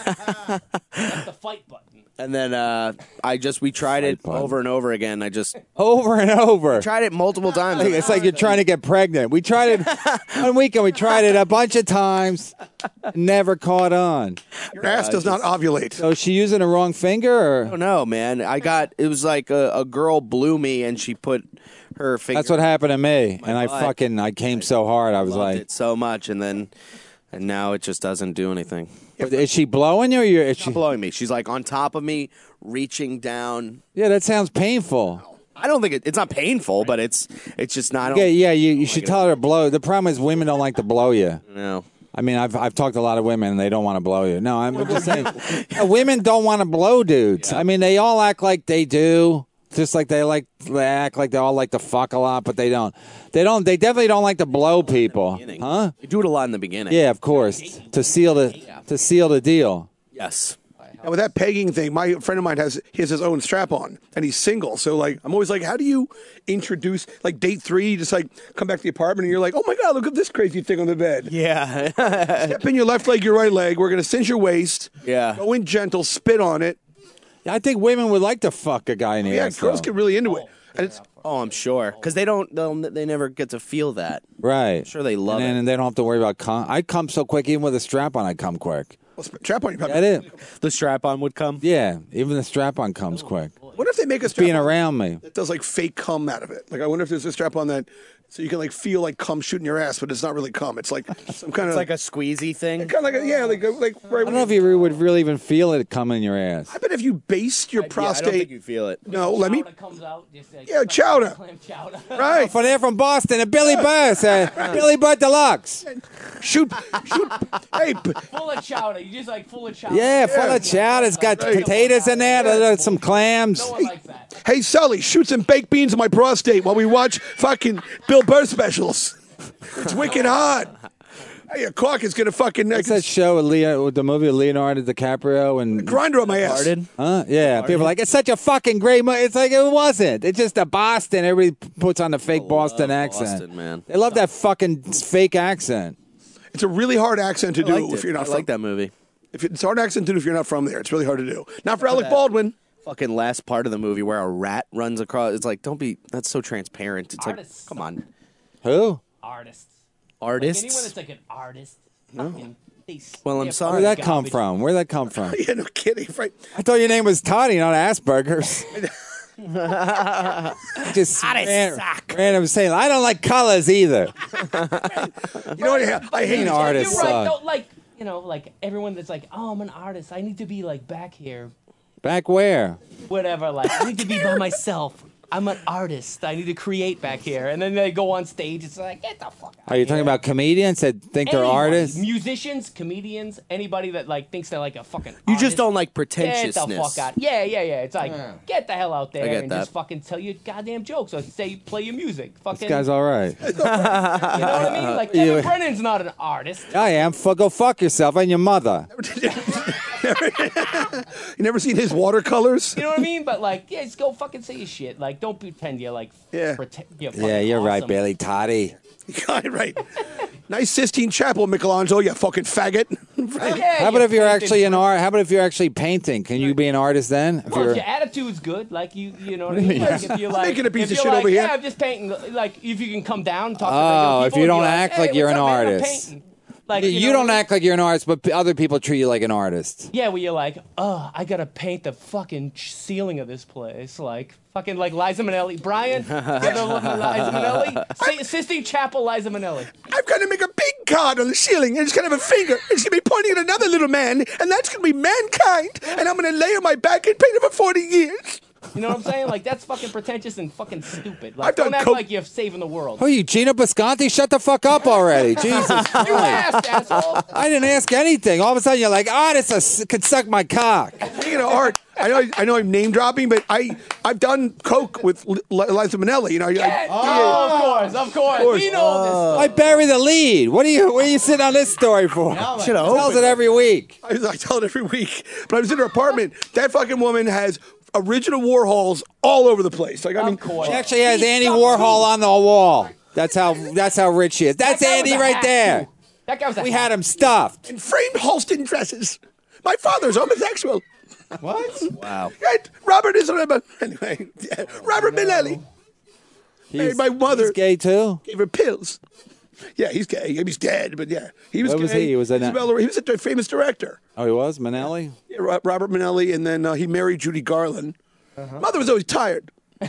The fight button. And then uh, I just we tried it button. over and over again. I just Over and over. tried it multiple times. It's like you're trying to get pregnant. We tried it one weekend. We tried it a bunch of times. Never caught on. Your ass does not ovulate. So is she using the wrong finger? Or? I don't know, man. I got it was like a, a girl blew me and she put her finger. That's what happened to me. My And I butt. fucking, I came so hard. I was Loved like, it so much, and then and now it just doesn't do anything. but is she blowing you? Or you're, is She's she, not blowing me. She's like on top of me, reaching down. yeah, that sounds painful. I don't think it, it's not painful, but it's it's just not. I don't, Yeah, yeah, you, you should tell her to blow. The problem is women don't like to blow you. No. I mean, I've I've talked to a lot of women and they don't want to blow you. No, I'm just saying, uh, women don't want to blow dudes. I mean, they all act like they do, just like they like they act like they all like to fuck a lot, but they don't. They don't. They definitely don't like to blow people, huh? You do it a lot in the beginning. Yeah, of course, to seal the to seal the deal. Yes. And with that pegging thing, my friend of mine has he has his own strap on, and he's single. So like, I'm always like, how do you introduce like date three? You just like come back to the apartment, and you're like, oh my god, look at this crazy thing on the bed. Yeah. Step in your left leg, your right leg. We're gonna cinch your waist. Yeah. Go in gentle, spit on it. Yeah, I think women would like to fuck a guy in the Yeah, ass. girls though. get really into it. And it's Oh, I'm sure because they don't. They'll, they never get to feel that. Right. I'm sure they love and then, it. And they don't have to worry about cum. I come so quick, even with a strap on, I come quick. well, strap on. You probably. That it. The strap on would come. Yeah, even the strap on comes quick. What if they make a strap Being on around me. that does like fake cum out of it? Like I wonder if there's a strap on that so you can like feel like cum shooting your ass, but it's not really cum. It's like some kind It's of like a squeezy thing. kind of like a, yeah, like a, like right. I don't know if you would really even feel it come in your ass. I bet if you based your Yeah, I prostate. don't think you feel it. no, let me. Chowder comes out, just like Yeah, chowder. clam chowder. Right. For there from Boston, and Billy Burr, uh, Billy Burr Deluxe. Shoot, shoot. Hey, p- Full of chowder. You just like full of chowder. Yeah, full of chowder. It's got potatoes in there, there's some clams. No one likes that. hey, Sully, shoot some baked beans in my prostate while we watch fucking Bill Burr specials. It's wicked hot. Hey, your cock is gonna fucking What's that show with Leo, with the movie with Leonardo DiCaprio and grinder on my ass. Pardon? Huh? Yeah, people are like, it's such a fucking great movie. It's like, it wasn't. It's just a Boston. Everybody puts on the fake Boston accent. Boston, man. They love that fucking fake accent. It's a really hard accent to I do liked if it. you're not I from. like that movie. If it's a hard accent to do if you're not from there. It's really hard to do. Not for Alec Baldwin. Fucking last part of the movie where a rat runs across. It's like, don't be. That's so transparent. It's Artists. like, come on, Who? Artists. artists. Like anyone that's like an artist. Fucking, they, Well, I'm they sorry. Where'd that garbage. come from? Where'd that come from? Yeah, no kidding. Right. I thought your name was Toddy, not Asperger's. Just ran, random saying, I don't like colors either. You know what? I, I hate Being it. artists You're right. suck. Though, like you know, like everyone that's like, oh, I'm an artist. I need to be like back here, Back where? whatever. Like I need to be by myself. I'm an artist. I need to create back here. And then they go on stage. It's like, get the fuck out. Are you talking about comedians that think they're Anybody, artists? musicians, comedians, anybody that like thinks they're like a fucking. You just artist. don't like Get pretentiousness. the fuck out. Yeah, yeah, yeah. It's like, get the hell out there I get and that. just fucking tell your goddamn jokes or say play your music. Fucking, This guy's all right. you know what I mean? Like Kevin You- Brennan's not an artist. I am. F- go fuck yourself and your mother. You never seen his watercolors? You know what I mean? But like, yeah, just go fucking say your shit. Like, don't pretend you're like, Yeah. pretend, you're fucking Yeah, you're right, awesome. Billy Toddy. You got it right. Nice Sistine Chapel, Michelangelo. You fucking faggot. Right. Yeah, How about you're if you're painting actually an for- art? How about if you're actually painting? Can you be an artist then? If Well, you're if your attitude's good, like you, you know what I mean. Like, if you're like, Making a piece if of you're shit like, over here. Yeah, I'm just painting. Like, if you can come down, and talk to Oh, regular if people, you don't and be act hey, like you're what's an up, man? I'm artist. painting. Like, you, you, you know don't what I mean? act like you're an artist, but p- other people treat you like an artist. Yeah, where you're like, oh, I gotta paint the fucking ch- ceiling of this place. Like, fucking like Liza Minnelli. Brian, you ever look at Liza Minnelli? Say, Sistine Chapel, Liza Minnelli. I'm going to make a big card on the ceiling, and it's going to have a finger. It's going to be pointing at another little man, and that's going to be mankind. And I'm going to lay on my back and paint it for forty years. You know what I'm saying? Like that's fucking pretentious and fucking stupid. Like I've done don't act coke- like you're saving the world. Who are you, Gina Bisconti? Shut the fuck up already. Jesus You Christ. asked, asshole. I didn't ask anything. All of a sudden, you're like, ah, this is, could suck my cock. Speaking of art, I know I know I'm name dropping, but I I've done coke with L- Liza Minnelli. You know, I, Oh, of course, of course. course. We know I bury the lead. What are you? What are you sitting on this story for? Should have Tells it every week. I, I tell it every week. But I was in her apartment. That fucking woman has original Warhols all over the place. Like I mean, Of course. She actually has Andy Warhol on the wall. That's how. That's how rich she is. That's That guy was Andy a right hack, there. too. That guy was a We hack. had him stuffed. in framed Halston dresses. My father's homosexual. What? Wow. Right? Robert is anyway. Yeah. Robert Minnelli. Hey, my mother He's gay too. gave her pills. Yeah, he's gay. He's dead, but yeah, he was. What gay. was he? He was in He's that- well- he was a famous director. Oh, he was Manelli. Yeah, Ro- Robert Minnelli, and then uh, he married Judy Garland. Mother was always tired.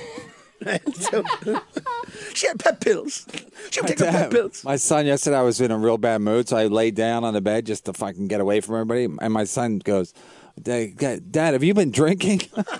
So, she had pep pills. She would take her pep pills. My son yesterday, I was in a real bad mood, so I laid down on the bed just to fucking get away from everybody. And my son goes, "Dad, Dad, have you been drinking?"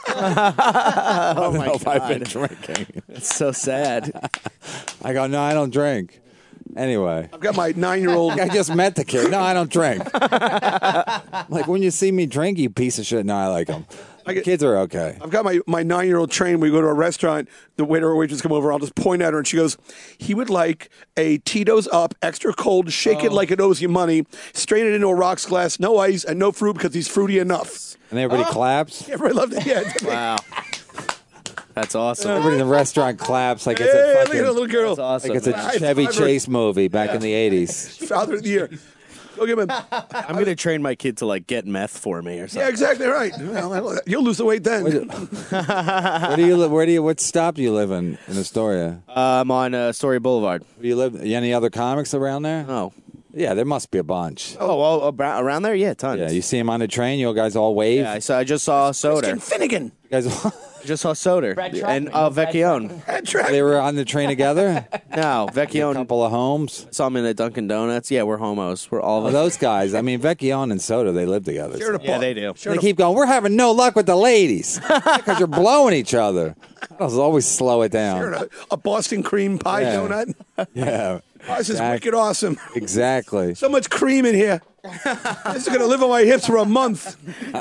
I don't my know if I've been God. drinking. It's so sad. I go, "No, I don't drink." Anyway, I've got my nine-year-old. I just met the kid. No, I don't drink. Like when you see me drink, you piece of shit. No, I like them. I get- Kids are okay. I've got my, my nine-year-old trained. We go to a restaurant. The waiter or waitress come over. I'll just point at her, and she goes, "He would like a Tito's Up, extra cold, shake it like it owes you money, strain it into a rocks glass, no ice, and no fruit because he's fruity enough." And everybody claps. Everybody loved it. Yeah. Wow. That's awesome. Everybody in the restaurant claps like it's Hey, a look at fucking, that little girl. That's awesome. like it's a High Chevy fiver. Chase movie back in the eighties. Father of the year. Go give him. I'm gonna train my kid to like get meth for me or Yeah, something. exactly right. Well, you'll lose the weight then. Where do you live? Where do you? What stop do you live in in Astoria? I'm on uh, Story Boulevard. Do you live? Any other comics around there? Oh. Yeah, there must be a bunch. Oh, well, abra- around there, yeah, tons. Yeah, you see him on the train. You guys all wave. Yeah, I saw. I just saw Soder. Christian Finnegan. You guys, I just saw Soder Brad and Trachman. uh, Brad Vecchione. That track. they were on the train together. No, A Vecchione. couple of homes. Saw him in a Dunkin' Donuts. Yeah, we're homos. We're all Well, of us. those guys. I mean, Vecchione and Soda, they live together. Sharing a Yeah, pot. they do. They keep going. We're having no luck with the ladies because you're blowing each other. I'll always slow it Sharing down. a, a Boston cream pie Yeah. donut. Yeah, Oh, this is Exact- wicked awesome. exactly. So much cream in here. This is going to live on my hips for a month.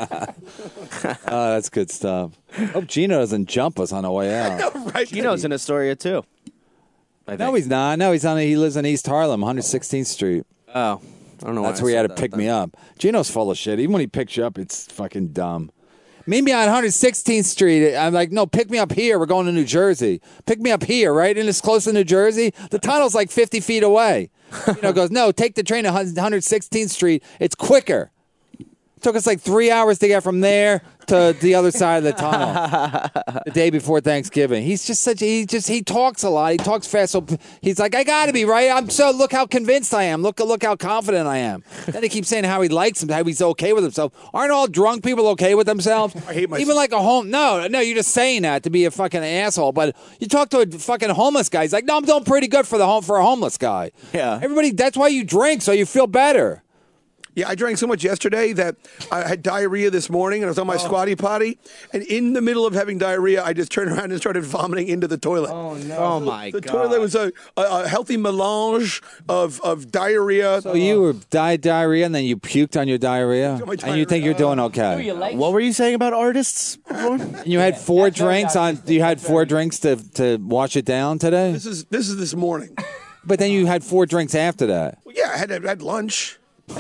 Oh, that's good stuff. Hope Gino doesn't jump us on the way out. Right. Gino's in Astoria too. I No, think. he's not. No, he's on. He lives in East Harlem, one hundred sixteenth Street. Oh, I don't know. That's why where he I had to said that pick then. me up. Gino's full of shit. Even when he picks you up, it's fucking dumb. Meet me on one hundred sixteenth Street. I'm like, no, pick me up here. We're going to New Jersey. Pick me up here, right? And it's close to New Jersey. The tunnel's like fifty feet away. You know, goes, no, take the train to one hundred sixteenth Street. It's quicker. It took us like three hours to get from there to the other side of the tunnel the day before Thanksgiving. He's just such. He just he talks a lot. He talks fast. So he's like, I got to be right. I'm so look how convinced I am. Look look how confident I am. Then he keeps saying how he likes him, how he's okay with himself. Aren't all drunk people okay with themselves? I hate myself. Even like a home. No, no, you're just saying that to be a fucking asshole. But you talk to a fucking homeless guy. He's like, no, I'm doing pretty good for the home for a homeless guy. Yeah. Everybody. That's why you drink so you feel better. Yeah, I drank so much yesterday that I had diarrhea this morning, and I was on my squatty potty. And in the middle of having diarrhea, I just turned around and started vomiting into the toilet. Oh no. Oh my the god. toilet was a, a, a healthy melange of, of diarrhea. So you were died diarrhea and then you puked on your diarrhea, my and you think you're doing Who are okay. you like? What were you saying about artists? And you had four that's no drinks doubt. on. You had four drinks to to wash it down today, This is this is this morning. but then you had four drinks after that. Well, yeah, I had I had lunch.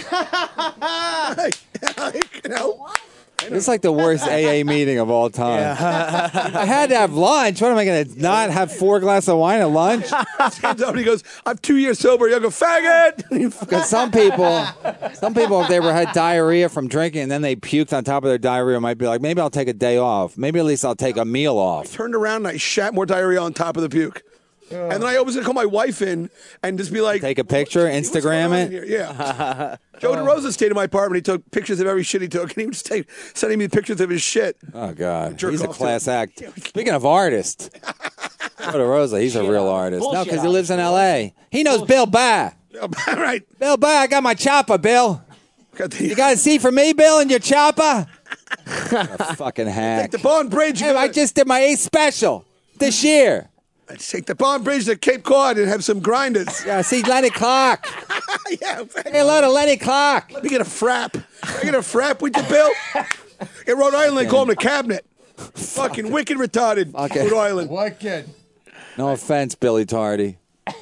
you know, It's like the worst A A meeting of all time. I had to have lunch. What am I going to not have four glasses of wine at lunch? hands up and he goes, "I'm two years sober." You go, "Faggot." Because some people, some people, if they ever had diarrhea from drinking and then they puked on top of their diarrhea, might be like, maybe I'll take a day off. Maybe at least I'll take a meal off. Turned around and I shat more diarrhea on top of the puke. And then I was gonna call my wife in and just be like, Take a picture, "What's going Instagram on it. here?" Yeah. Joe DeRosa stayed in my apartment. He took pictures of every shit he took, and he would just take sending me pictures of his shit. Oh God, Jerk he's a off class to. act. Speaking of artists, Joe DeRosa, he's a real artist. No, Bullshit because he out. lives in L A. He knows Bill Barr. All right. Bill Barr, I got my chopper, Bill. Got the- You got a seat for me, Bill, in your chopper? A fucking hack. Take the Bond Bridge. Hey, I just did my eighth special this year. Let's take the Bond Bridge to Cape Cod and have some grinders. Yeah, see Lenny Clark. yeah. Hey, hello to Lenny Clark. Let me get a frap. I get a frap with you, Bill. In Rhode Island, they call him the cabinet. Fucking wicked retarded. Okay. Rhode Island. Wicked. No offense, Billy Tardy.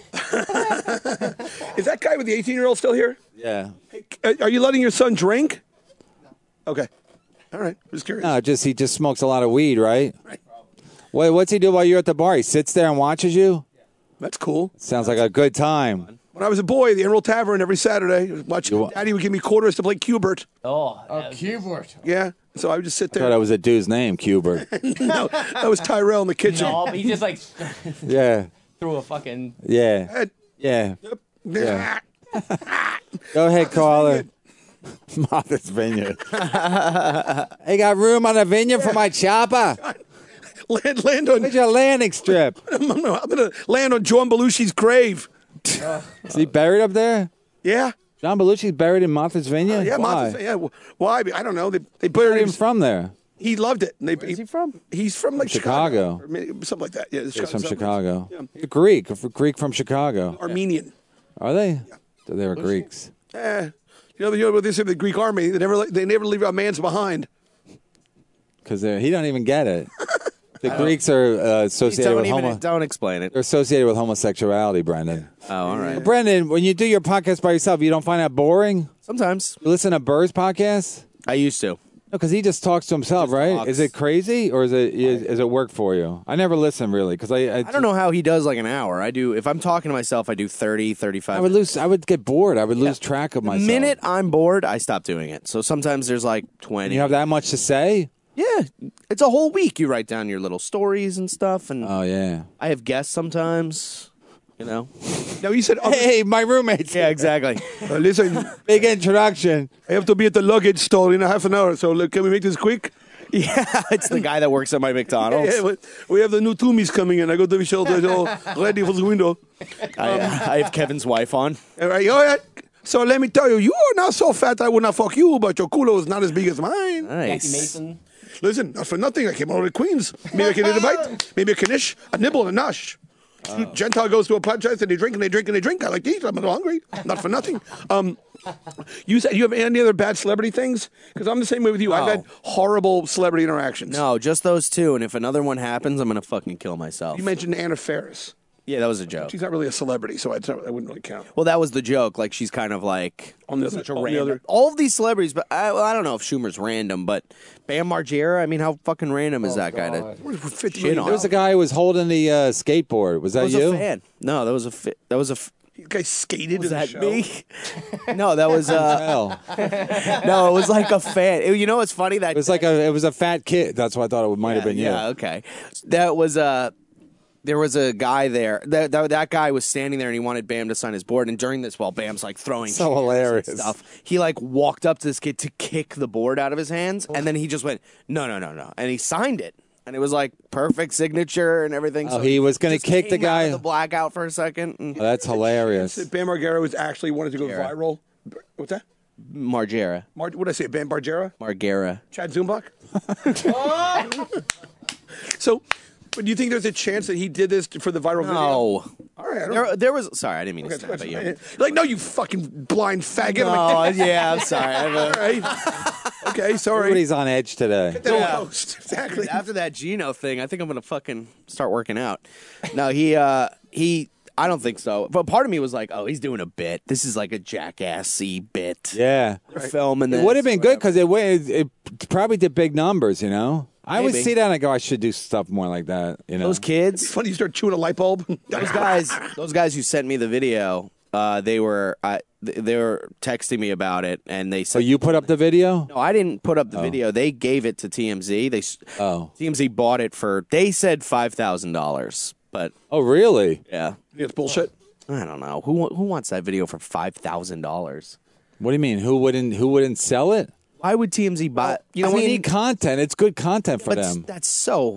Is that guy with the eighteen-year-old still here? Yeah. Hey, are you letting your son drink? Okay. All right. Just curious. No, just he just smokes a lot of weed, right? Right. Wait, what's he do while you're at the bar? He sits there and watches you? That's cool. Sounds like a good time. When I was a boy, the Emerald Tavern every Saturday, watching Daddy would give me quarters to play Cubert. Oh, Oh, Cubert. Yeah. So I would just sit I there. thought that was a dude's name, Cubert. no, that was Tyrell in the kitchen. no, but he just like Yeah. threw a fucking. Yeah. Ed, Yeah. yeah. Go ahead, caller. Martha's Vineyard. Hey, got room on the vineyard for my chopper? Land, land on. Where's your landing strip? I'm gonna, I'm gonna land on John Belushi's grave. Is he buried up there? Yeah. John Belushi's buried in Martha's Vineyard? Uh, yeah, Why? Martha's, yeah. Why? I don't know. They they Where buried are him. you from there? He loved it. And they, Where's he from? He's from like Chicago. Chicago, or maybe something like that. Yeah, He's from something. Chicago. Yeah. He's Greek. A Greek from Chicago. Armenian. Are they? So they were Greeks. Eh. You know, you know what they say? The Greek army. They never they never leave a man's behind. Because he don't even get it. The Greeks are uh, associated Don't with even homo. don't explain it. They're associated with homosexuality, Brendan. Oh, all right. Brendan, when you do your podcast by yourself, you don't find that boring? Sometimes. You listen to Burr's podcast? I used to. No, because he just talks to himself, right? talks. Is it crazy or is it is, is it work for you? I never listen really because I, I I don't know how he does like an hour. I do if I'm talking to myself, I do thirty, thirty-five. I would lose. I would get bored. I would lose track of The myself. minute I'm bored, I stop doing it. So sometimes there's like twenty. And you have that much to say? Yeah, it's a whole week. You write down your little stories and stuff, and Oh yeah. I have guests sometimes. You know. No, you said. Oh, Hey, my roommates. Yeah, exactly. uh, listen, Big introduction. I have to be at the luggage store in a half an hour. So look, can we make this quick? Yeah, it's the guy that works at my McDonald's. Yeah, we- we have the new Toomies coming in. I go to the shelter, all ready for the window. I, I have Kevin's wife on. All right, all right. So let me tell you, you are not so fat I would not fuck you, but your culo is not as big as mine. Jackie Nice. Mason. Listen, not for nothing. I came all the way to Queens. Maybe I can eat a bite. Maybe a knish, a nibble, and a nosh. Gentile goes to a podcast and they drink and they drink and they drink. I like to eat. I'm a little hungry. Not for nothing. Um, you said you have any other bad celebrity things? Because I'm the same way with you. I've No. had horrible celebrity interactions. No, just those two. And if another one happens, I'm gonna fucking kill myself. You mentioned Anna Faris. Yeah, that was a joke. She's not really a celebrity, so I'd, I wouldn't really count. Well, that was the joke. Like she's kind of like On the other, such a on the random. other- All of these celebrities, but I, well, I don't know if Schumer's random, but Bam Margera. I mean, how fucking random is that guy? To, We're fifty Shit million on. There was a guy who was holding the uh, skateboard. Was that I was you? a fan. No, that was a. Fi- that was a. F- You guys skated was in the that show. me? No, that was. uh Hell. No, it was like a fan. It- you know what's funny? That It was like a. It was a fat kid. That's why I thought it might have been you. Yeah, okay. That was uh there was a guy there. That, that that guy was standing there and he wanted Bam to sign his board. And during this, while Bam's like throwing So chairs and hilarious. stuff, he like walked up to this kid to kick the board out of his hands, and then he just went, no, no, no, no, and he signed it. And it was like perfect signature and everything. Oh, so he was gonna just kick the came out of guy- the blackout for a second. And Oh, that's hilarious. That Bam Margera was actually wanted to go Margera. viral. What's that? Margera, Mar- what did I say? Bam Margera? Margera. Chad Zumbuck? So, but do you think there's a chance that he did this for the viral video? No, All right. I don't there, there was. Sorry, I didn't mean to Okay, snap at you. like, no, you fucking blind faggot. No, I'm like, yeah, I'm sorry. I have all a, right. Okay, sorry. Everybody's on edge today. Get that post. Exactly. After that Gino thing, I think I'm gonna fucking start working out. No, he uh he I don't think so. But part of me was like, oh, he's doing a bit. This is like a jackassy bit. Yeah. They're filming this. It would have been good because it, wa- it it probably did big numbers, you know? I always Maybe. see that and I go, I should do stuff more like that, you know? Those kids, Funny you start chewing a light bulb. those guys, those guys who sent me the video, uh, they were uh, th- they were texting me about it, and they So said, you put up the video? no, I didn't put up the video. They gave it to T M Z. They s- Oh. T M Z bought it for. They said five thousand dollars, but Oh, really? yeah, It's bullshit. I don't know who who wants that video for five thousand dollars. What do you mean? Who wouldn't Who wouldn't sell it? Why would T M Z buy? You know, I we mean, need content. It's good content for but them. that's so.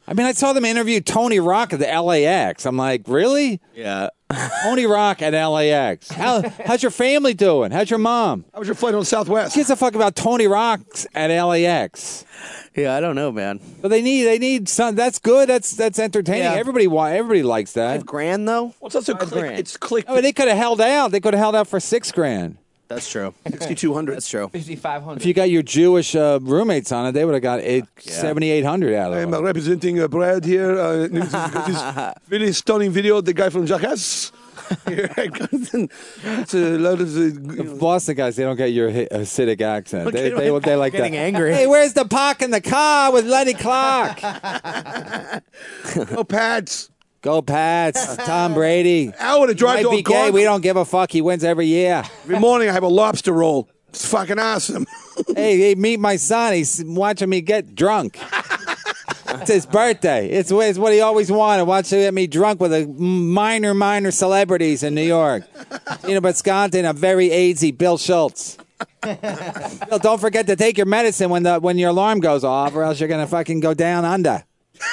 I mean, I saw them interview Tony Rock at the L A X. I'm like, really? Yeah. Tony Rock at L A X. How, how's your family doing? How's your mom? How was your flight on Southwest? Who gives a fuck about Tony Rock's at L A X? Yeah, I don't know, man. But they need, they need some. That's good. That's that's entertaining. Yeah. Everybody want. Everybody likes that. Five grand though. Well, it's also Five click. grand. It's click. Oh, they could have held out. They could have held out for six grand. That's true. sixty-two hundred. That's true. fifty-five hundred. If you got your Jewish uh, roommates on it, they would have got eight, seventy-eight hundred out of I'm it. uh, representing uh, Brad here. Uh, this, this really stunning video. The guy from Jackass. Here I come. It's a lot of the, The Boston guys, they don't get your hi- Hasidic accent. They, Okay, they, they like getting that. angry. Hey, where's the park in the car with Lenny Clark? oh, Pats. Go Pats. Tom Brady. Al would have drive Might to a be gay. golf. We don't give a fuck. He wins every year. Every morning I have a lobster roll. It's fucking awesome. hey, hey, meet my son. He's watching me get drunk. It's his birthday. It's, it's what he always wanted. Watching me drunk with a minor, minor celebrities in New York. Gina Bisconti, a very AIDSy Bill Schultz. Bill, don't forget to take your medicine when the when your alarm goes off, or else you're gonna fucking go down under.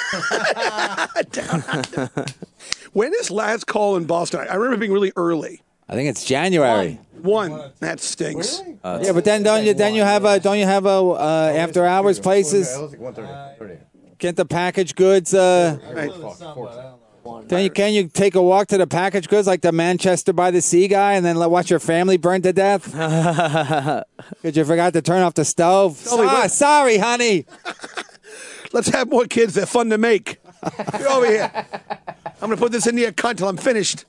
Down under. When is last call in Boston? I remember being really early. I think it's January. One. That stinks. Uh, yeah, but then don't you then you have a don't you have a uh, after hours places? Can't the package goods? Uh, Can you, can you take a walk to the package goods like the Manchester by the Sea guy and then let, watch your family burn to death? Because you forgot to turn off the stove? Ah, sorry, honey. Let's have more kids. They're fun to make. Get over here. I'm going to put this in the cunt till I'm finished.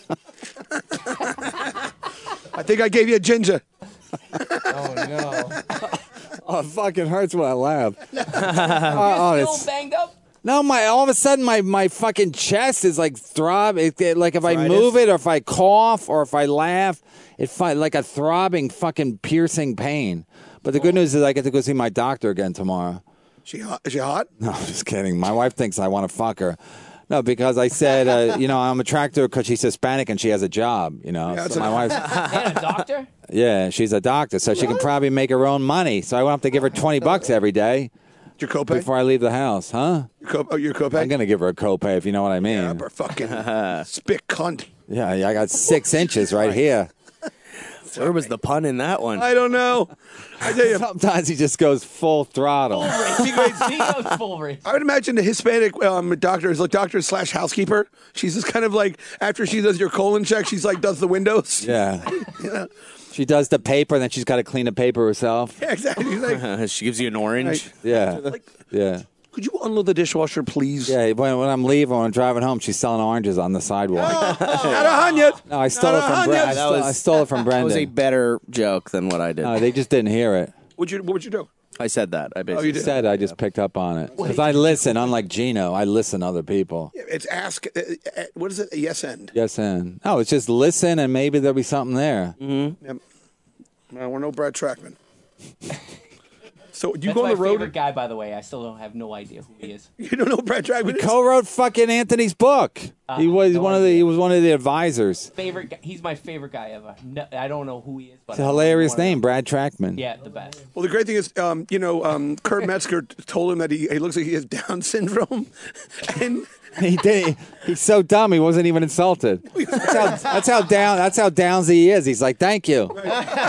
I think I gave you a ginger. Oh, no. Oh, it fucking hurts when I laugh. You're oh, still it's- banged up? No, my all of a sudden my, my fucking chest is like throb. It, it- like if I Arthritis? move it or if I cough or if I laugh, it fi- like a throbbing fucking piercing pain. But the good news is I get to go see my doctor again tomorrow. She hot? Is she hot? No, I'm just kidding. My wife thinks I want to fuck her. No, because I said, uh, you know, I'm attracted to her because she's Hispanic and she has a job, you know. Yeah, that's so my a- wife's, And a doctor? yeah, she's a doctor, so she can probably make her own money. So I won't have to give her twenty bucks every day Your copay? before I leave the house, huh? Your, co- oh, your copay? I'm going to give her a copay if you know what I mean. Yeah, but fucking spick cunt. Yeah, yeah, I got six inches right here. Where was the pun in that one? I don't know. I tell you. Sometimes he just goes full throttle. He goes, he goes full race. I would imagine the Hispanic um, doctor is like doctor slash housekeeper. She's just kind of like, after she does your colon check, she's like, does the windows. Yeah. You know? She does the paper, and then she's got to clean the paper herself. Yeah, exactly. She's like, She gives you an orange. Right. Yeah. like, Yeah. could you unload the dishwasher, please? Yeah, when, when I'm leaving, when I'm driving home, she's selling oranges on the sidewalk. Not a hundred. No, I stole Not it a from hundred. Brenda. I, That stole- was- I stole it from That was a Brendan. better joke than what I did. No, they just didn't hear it. What'd you, what would you do? I said that. I basically you did? Said I just picked up on it because I listen. Unlike Gino, I listen to other people. Yeah, it's ask, uh, uh, what is it? A yes end. Yes, and no, it's just listen, and maybe there'll be something there. Yep. No, we're no Brad Trackman. So do you That's go on my the road? favorite guy, by the way. I still don't have no idea who he is. You don't know who Brad Trackman is? Co-wrote fucking Anthony's book. Uh, he was no one of the. idea. He was one of the advisors. Favorite. Guy, he's my favorite guy ever. No, I don't know who he is, but It's a I don't hilarious wanna know. name, Brad Trackman. Yeah, the best. Well, the great thing is, um, you know, um, Kurt Metzger told him that he, he looks like he has Down syndrome, and He did. He's so dumb. He wasn't even insulted. That's how, that's how down. That's how downsy he is. He's like, "Thank you." Look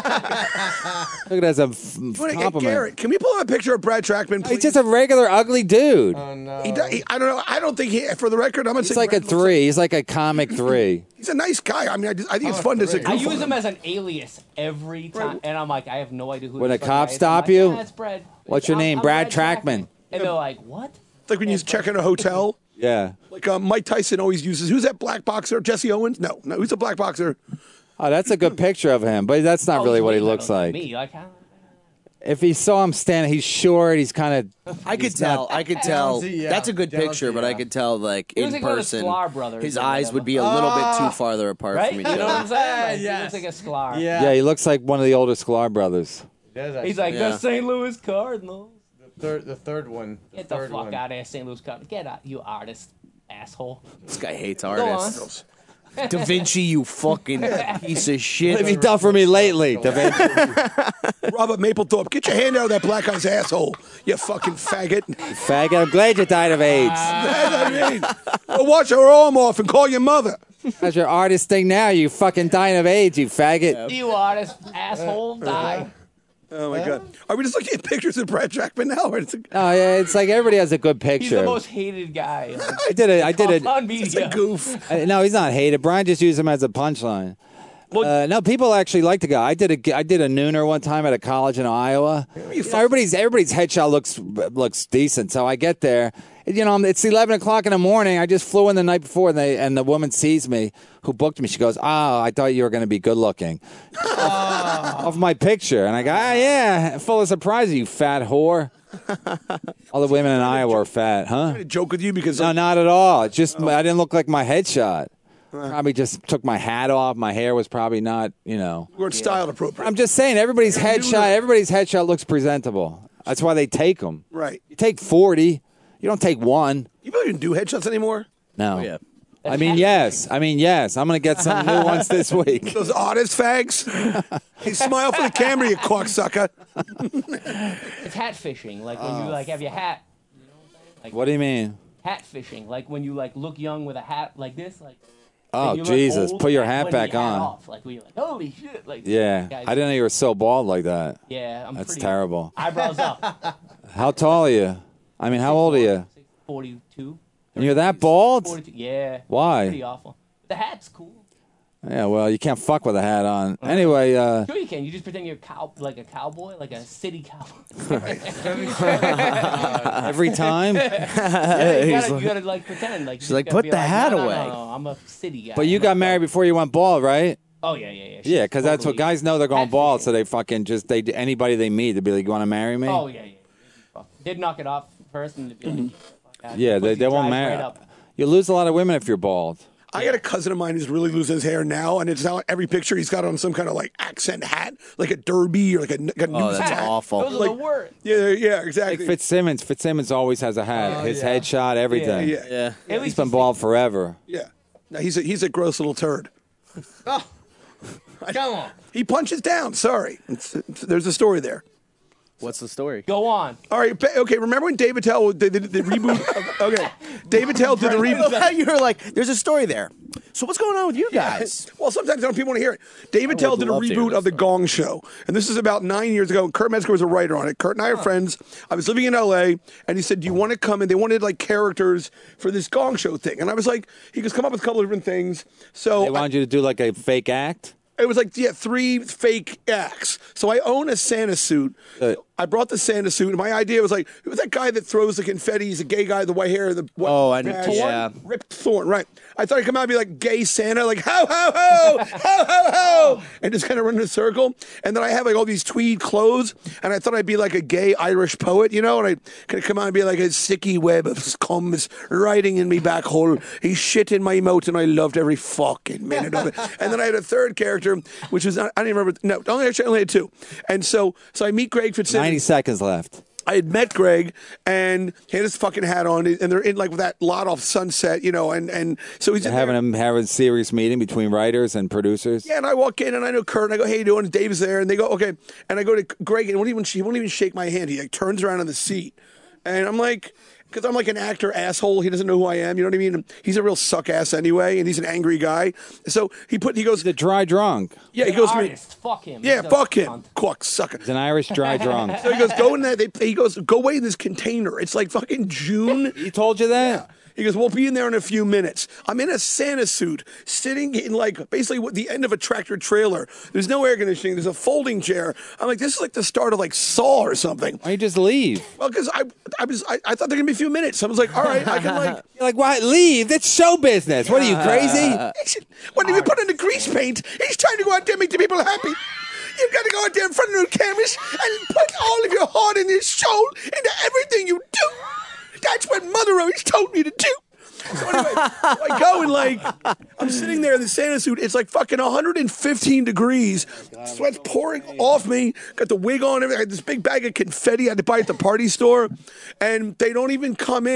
at that as a f- Wanna get compliment. Garrett, can we pull up a picture of Brad Trackman, please? He's just a regular ugly dude. He, do- he, I don't know. I don't think he. For the record, I'm gonna He's say like a Brad looks three. He's like a comic three. He's a nice guy. I mean, I, just, I think it's fun to say. I use him as an alias every time, and I'm like, I have no idea who. When this a fucking cop guy is. stop I'm like, you? Yeah, it's Brad. What's your I'm- name? I'm Brad Trackman. And they're like, what? It's like when you check in a hotel. Yeah. Like um, Mike Tyson always uses. Who's that black boxer? Jesse Owens? No, no. Who's a black boxer? Oh, that's a good picture of him, but that's not Oh, really he's what he way looks better than like. Me, like, how- If he saw him standing, he's short. He's kind of. I could tell. I could tell. That's a good picture, but I could tell, like He in looks like one of the person, Sklar brothers his or eyes whatever. would be a little bit too farther apart right? from You each know what I'm other. saying? Like, yes. He looks like a Sklar. Yeah, he looks like one of the older Sklar brothers. He's like Yeah. the Saint Louis Cardinals. The third, the third one. The Get the third fuck one. out of here, Saint Louis Cardinals. Get out, you artist, asshole. This guy hates Go artists. Da Vinci, you fucking piece of shit. What have you done for me lately, Da Vinci? Robert Mapplethorpe, get your hand out of that black guy's asshole, you fucking faggot. Faggot, I'm glad you died of AIDS. I mean, go wash your arm off and call your mother. That's your artist thing now. You fucking dying of AIDS, you faggot. You artist, asshole, die. Oh my God! Are we just looking at pictures of Brad Jackman now? Or it's a, Oh yeah, it's like everybody has a good picture. He's the most hated guy. I did it. I did it. On media. it's a goof. Uh, no, he's not hated. Brian just used him as a punchline. Uh, no, people actually like the guy. I did a I did a nooner one time at a college in Iowa. You know, everybody's everybody's headshot looks looks decent. So I get there. You know, it's eleven o'clock in the morning. I just flew in the night before, and, they, and the woman sees me, who booked me. She goes, "Oh, I thought you were going to be good looking." Of my picture, and I go, "Ah, yeah, full of surprise, you fat whore." All the women in Iowa are fat, huh? I'm trying to joke with you because No, not at all. It's just I didn't look like my headshot. Probably just took my hat off. My hair was probably not, you know. we weren't styled appropriate. I'm just saying, everybody's headshot. Everybody's headshot looks presentable. That's why they take them. Right. You take forty. You don't take one. You really even do headshots anymore? No. Oh, yeah. I mean, yes. I mean, yes. I'm gonna get some new ones this week. Those artist fags. Hey, smile for the camera, you cocksucker. It's hat fishing, like when you like have your hat. You know what I'm saying? Like What do you mean? hat fishing, like when you like look young with a hat like this, like. Oh, and you look Jesus. old Put your when hat the back on. Off. Like when you're like, holy shit! Like Yeah. guys- I didn't know you were so bald like that. Yeah, I'm That's pretty, terrible. Eyebrows up. How tall are you? I mean, how old are you? Forty-two. And you're that bald? Forty-two. Yeah. Why? Pretty awful. The hat's cool. Yeah, well, you can't fuck with a hat on. Anyway, uh, Sure you can. You just pretend you're cow like a cowboy, like a city cowboy. every time. Yeah, you, He's gotta, like- you gotta like pretend like. She's you like, gotta "Put be the like, hat no, no, away." No, no, I'm a city guy. But you I'm got a- married before you went bald, right? Oh yeah, yeah, yeah. She's Yeah, because that's what totally- guys know they're going Hat bald, fishing. so they fucking just they anybody they meet, they'd be like, "You want to marry me?" Oh yeah, yeah. Did knock it off first and. Be like, fuck out. Yeah, they, Pussy they won't dries marry. right up. You lose a lot of women if you're bald. I got a cousin of mine who's really losing his hair now, and it's now every picture he's got on some kind of like accent hat, like a derby or like a, like a Oh, news that's hat. awful. Those are Like- the worst. Yeah, yeah, Like exactly. Fitzsimmons. Fitzsimmons always has a hat. His headshot, everything. yeah, Yeah. At He's least been bald forever. yeah. No, he's a he's a gross little turd. Come on. He punches down. Sorry, it's, it's, there's a story there. What's the story? Go on. All right, pa- okay. Remember when David Tell did the, the reboot? of- okay, David Tell did the reboot. You were like, there's a story there. So what's going on with you guys? Well, sometimes I don't people want to hear it. David Tell would did a love to hear reboot this of The Gong Show. And this is about nine years ago. Kurt Metzger was a writer on it. Kurt and I are friends. I was living in L A, and he said, do you want to come in? They wanted like characters for this Gong Show thing. And I was like, he goes, come up with a couple of different things. So They I- wanted you to do like a fake act. it was like, yeah, three fake acts. So I own a Santa suit. Uh, I brought the Santa suit, and my idea was like, it was that guy that throws the confetti. He's a gay guy, the white hair, the what, Oh, I know- badge. yeah. Rip Thorne, right? I thought he'd come out and be like gay Santa, like ho ho ho, ho ho ho, and just kind of run in a circle. And then I have like all these tweed clothes, and I thought I'd be like a gay Irish poet, you know, and I kind of come out and be like a sticky web of scum is riding in me back hole. He shit in my mouth, and I loved every fucking minute of it. And then I had a third character, which was I don't even remember. No, only actually I only had two. And so so I meet Greg Fitzsimmons. Ninety seconds left. I had met Greg, and he had his fucking hat on, and they're in like with that lot off Sunset, you know, and, and so he's They're in there. having a having a serious meeting between writers and producers. Yeah, and I walk in, and I know Kurt, and I go, "Hey, you doing?" And Dave is there, and they go, "Okay." And I go to Greg, and he won't even he won't even shake my hand. He like turns around on the seat, and I'm like, because I'm like an actor asshole. He doesn't know who I am. You know what I mean? He's a real suck ass anyway, and he's an angry guy. So he put he goes The dry drunk. yeah he The goes to me artist. Fuck him. yeah He's a fuck him cunt. cock sucker. He's an Irish dry drunk. So he goes go in there. They, he goes go away in this container. It's like fucking June. He told you that? He goes, we'll be in there in a few minutes. I'm in a Santa suit, sitting in like basically what the end of a tractor trailer. There's no air conditioning. There's a folding chair. I'm like, this is like the start of like Saw or something. Why don't you just leave? Well, because I, I was, I, I thought there were gonna be a few minutes. I was like, all right, I can like. You're like, why leave? That's show business. What are you, crazy? When we put in the grease paint, he's trying to go out there and make the people happy. You've got to go out there in front of the cameras and put all of your heart and your soul into everything you do. That's what Mother always told me to do. So anyway, so I go and like, I'm sitting there in the Santa suit. It's like fucking one hundred fifteen degrees. Sweat's pouring off me. Got the wig on. I had this big bag of confetti I had to buy at the party store. And they don't even come in.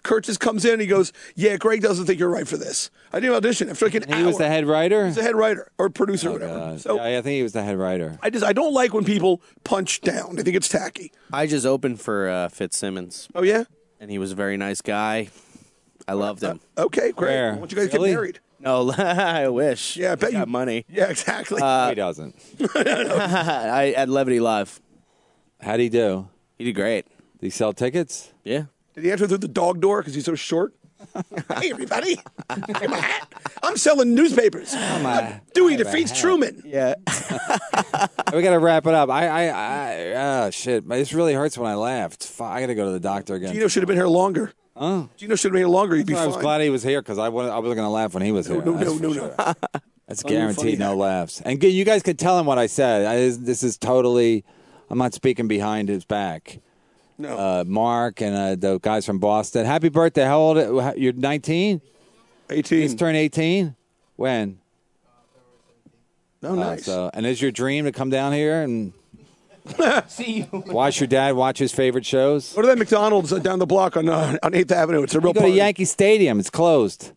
Kurt just comes in and he goes, "Yeah, Greg doesn't think you're right for this." I didn't audition after like an He hour. was the head writer? He was the head writer or producer Oh, or whatever. God. So yeah, I think he was the head writer. I just I don't like when people punch down. I think it's tacky. I just opened for uh, Fitzsimmons. Oh yeah, and he was a very nice guy. I loved him. Uh, okay, great. Where? Why don't you guys Philly? get married? No, I wish. Yeah, I bet got you money. Yeah, exactly. Uh, he doesn't. I at Levity Live. How'd he do? He did great. Did he sell tickets? Yeah. Did he enter through the dog door because he's so short? Hey, everybody. Get my hat. I'm selling newspapers. on. Dewey I have a defeats hat. Truman. Yeah. We got to wrap it up. I, I, I, ah, shit. This really hurts when I laughed. Fuck, I got to go to the doctor again. Gino should have been here longer. Huh? Gino should have been here longer. He'd be I was fine. glad he was here because I wasn't, I wasn't going to laugh when he was here. No, That's no, for no, sure. no. That's Oh, you're funny, guaranteed no Hack. laughs. And you guys could tell him what I said. I, this is totally, I'm not speaking behind his back. No. Uh, Mark and uh, the guys from Boston. Happy birthday. How old are you? You're nineteen? eighteen. Just turned eighteen? When? Oh, nice. Uh, so, and is your dream to come down here and See you. watch your dad watch his favorite shows? Go to that McDonald's uh, down the block on uh, on eighth Avenue. It's a real You go to party. Yankee Stadium. It's closed.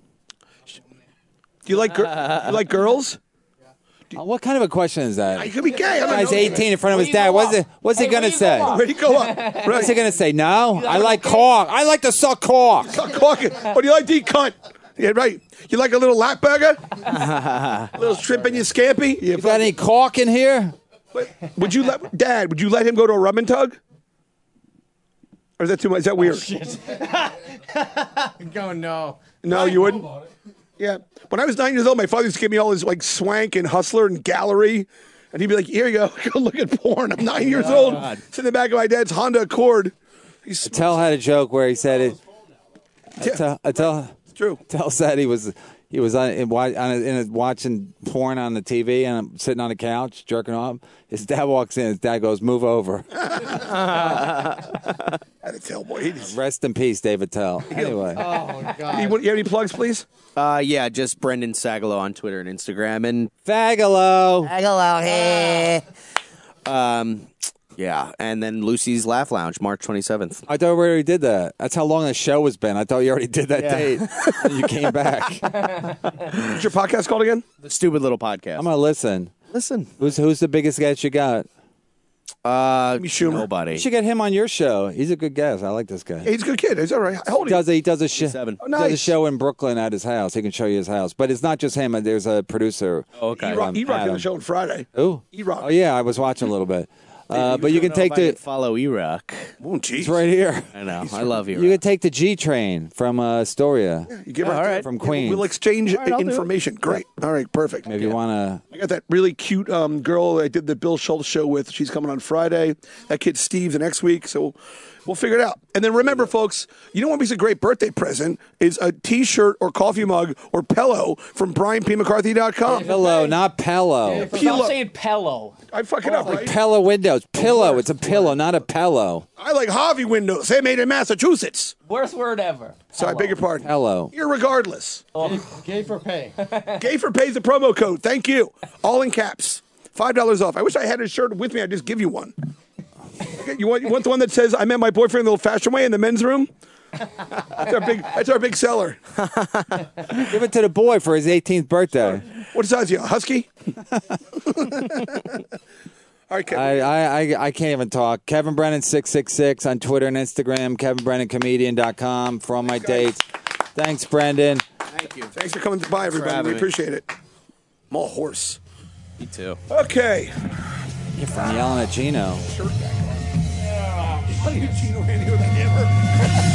Do you like gir- you like girls? Uh, what kind of a question is that? You could be gay. I'm not Guy's knowing eighteen it. in front of Where his you dad. go What's up? it? What's Hey, he gonna where you say? go up? Where'd he go up? What's Right. he gonna say? No, I like cork. I like to suck cork. Suck cock. What do you like to eat, cunt? Yeah, right. You like a little lap burger? A little shrimp in your scampi? Yeah, You got any cork in here? But would you let Dad? Would you let him go to a rub and tug? Or is that too much? Is that weird? Shit. Go no. No, you wouldn't. Yeah. When I was nine years old, my father used to give me all his like swank and hustler and gallery, and he'd be like, "Here you go, go look at porn." I'm nine years Oh, old, God. sitting in the back of my dad's Honda Accord. He's Attell had a joke where he said it. Yeah. Attell, Attell, It's true. Attell said he was he was on, in, wa- on a, in a, watching porn on the T V and I'm sitting on the couch jerking off. His dad walks in. His dad goes, "Move over." Had to tell boy. He's, Rest in peace, David Tell. Anyway, Oh God. you, want- you have any plugs, please? Uh, yeah, just Brendan Sagalow on Twitter and Instagram, and Fagalo. Sagalow. Hey. Um, yeah, and then Lucy's Laugh Lounge, March twenty-seventh. I thought we already did that. That's how long the show has been. I thought you already did that Yeah. date. And you came back. What's your podcast called again? The Stupid Little Podcast. I'm gonna listen. Listen. Who's who's the biggest guest you got? Uh, Amy Schumer. nobody. You should get him on your show. He's a good guest. I like this guy. Hey, he's a good kid. He's all right. How old He are you? does a, he does a show. Seven. Oh, He does a nice. show in Brooklyn at his house. He can show you his house, but it's not just him. There's a producer. Oh, okay. E-Rock, um, E-Rock did Adam. a show on Friday. Who? E-Rock. Oh yeah, I was watching a little bit. Uh, but you can take the the. follow E-Rock. Oh, geez. It's right here. I know. I love You E-Rock. can take the G train from uh, Astoria. You give Yeah, right all there. right. From Yeah, Queens. We'll exchange right, I'll do it. information. Great. All right, perfect. Maybe you want I got that really cute um, girl I did the Bill Schultz show with. She's coming on Friday. That kid Steve's the next week, so we'll figure it out. And then remember, folks, you know what makes a great birthday present is a T-shirt or coffee mug or pillow from Brian P McCarthy dot com. to. Pillow, not pillow. Pillow. Stop saying pillow. I fuck it up, right? Pillow windows. Pillow. It's a pillow, not a pillow. I like Harvey windows. They're made in Massachusetts. Worst word ever. So I beg your pardon. Pillow. Irregardless. Gay for pay. Gay for pays the promo code. Thank you. All in caps. Five dollars off. I wish I had a shirt with me. I'd just give you one. Okay, you want you want the one that says I met my boyfriend the old-fashioned way in the men's room? That's our big. That's our big seller. Give it to the boy for his eighteenth birthday. What size are you? A husky? All right, Kevin. I, I, I, I can't even talk. Kevin Brennan six six six on Twitter and Instagram. Kevin Brennan Comedian dot com for all my dates. Thanks, Brendan. Thank you. Thanks for coming by, everybody. having We me. appreciate it. I'm all hoarse. Me too. Okay. You're from yelling at Gino. Shirt back on. How do you Gino Handy with a hammer?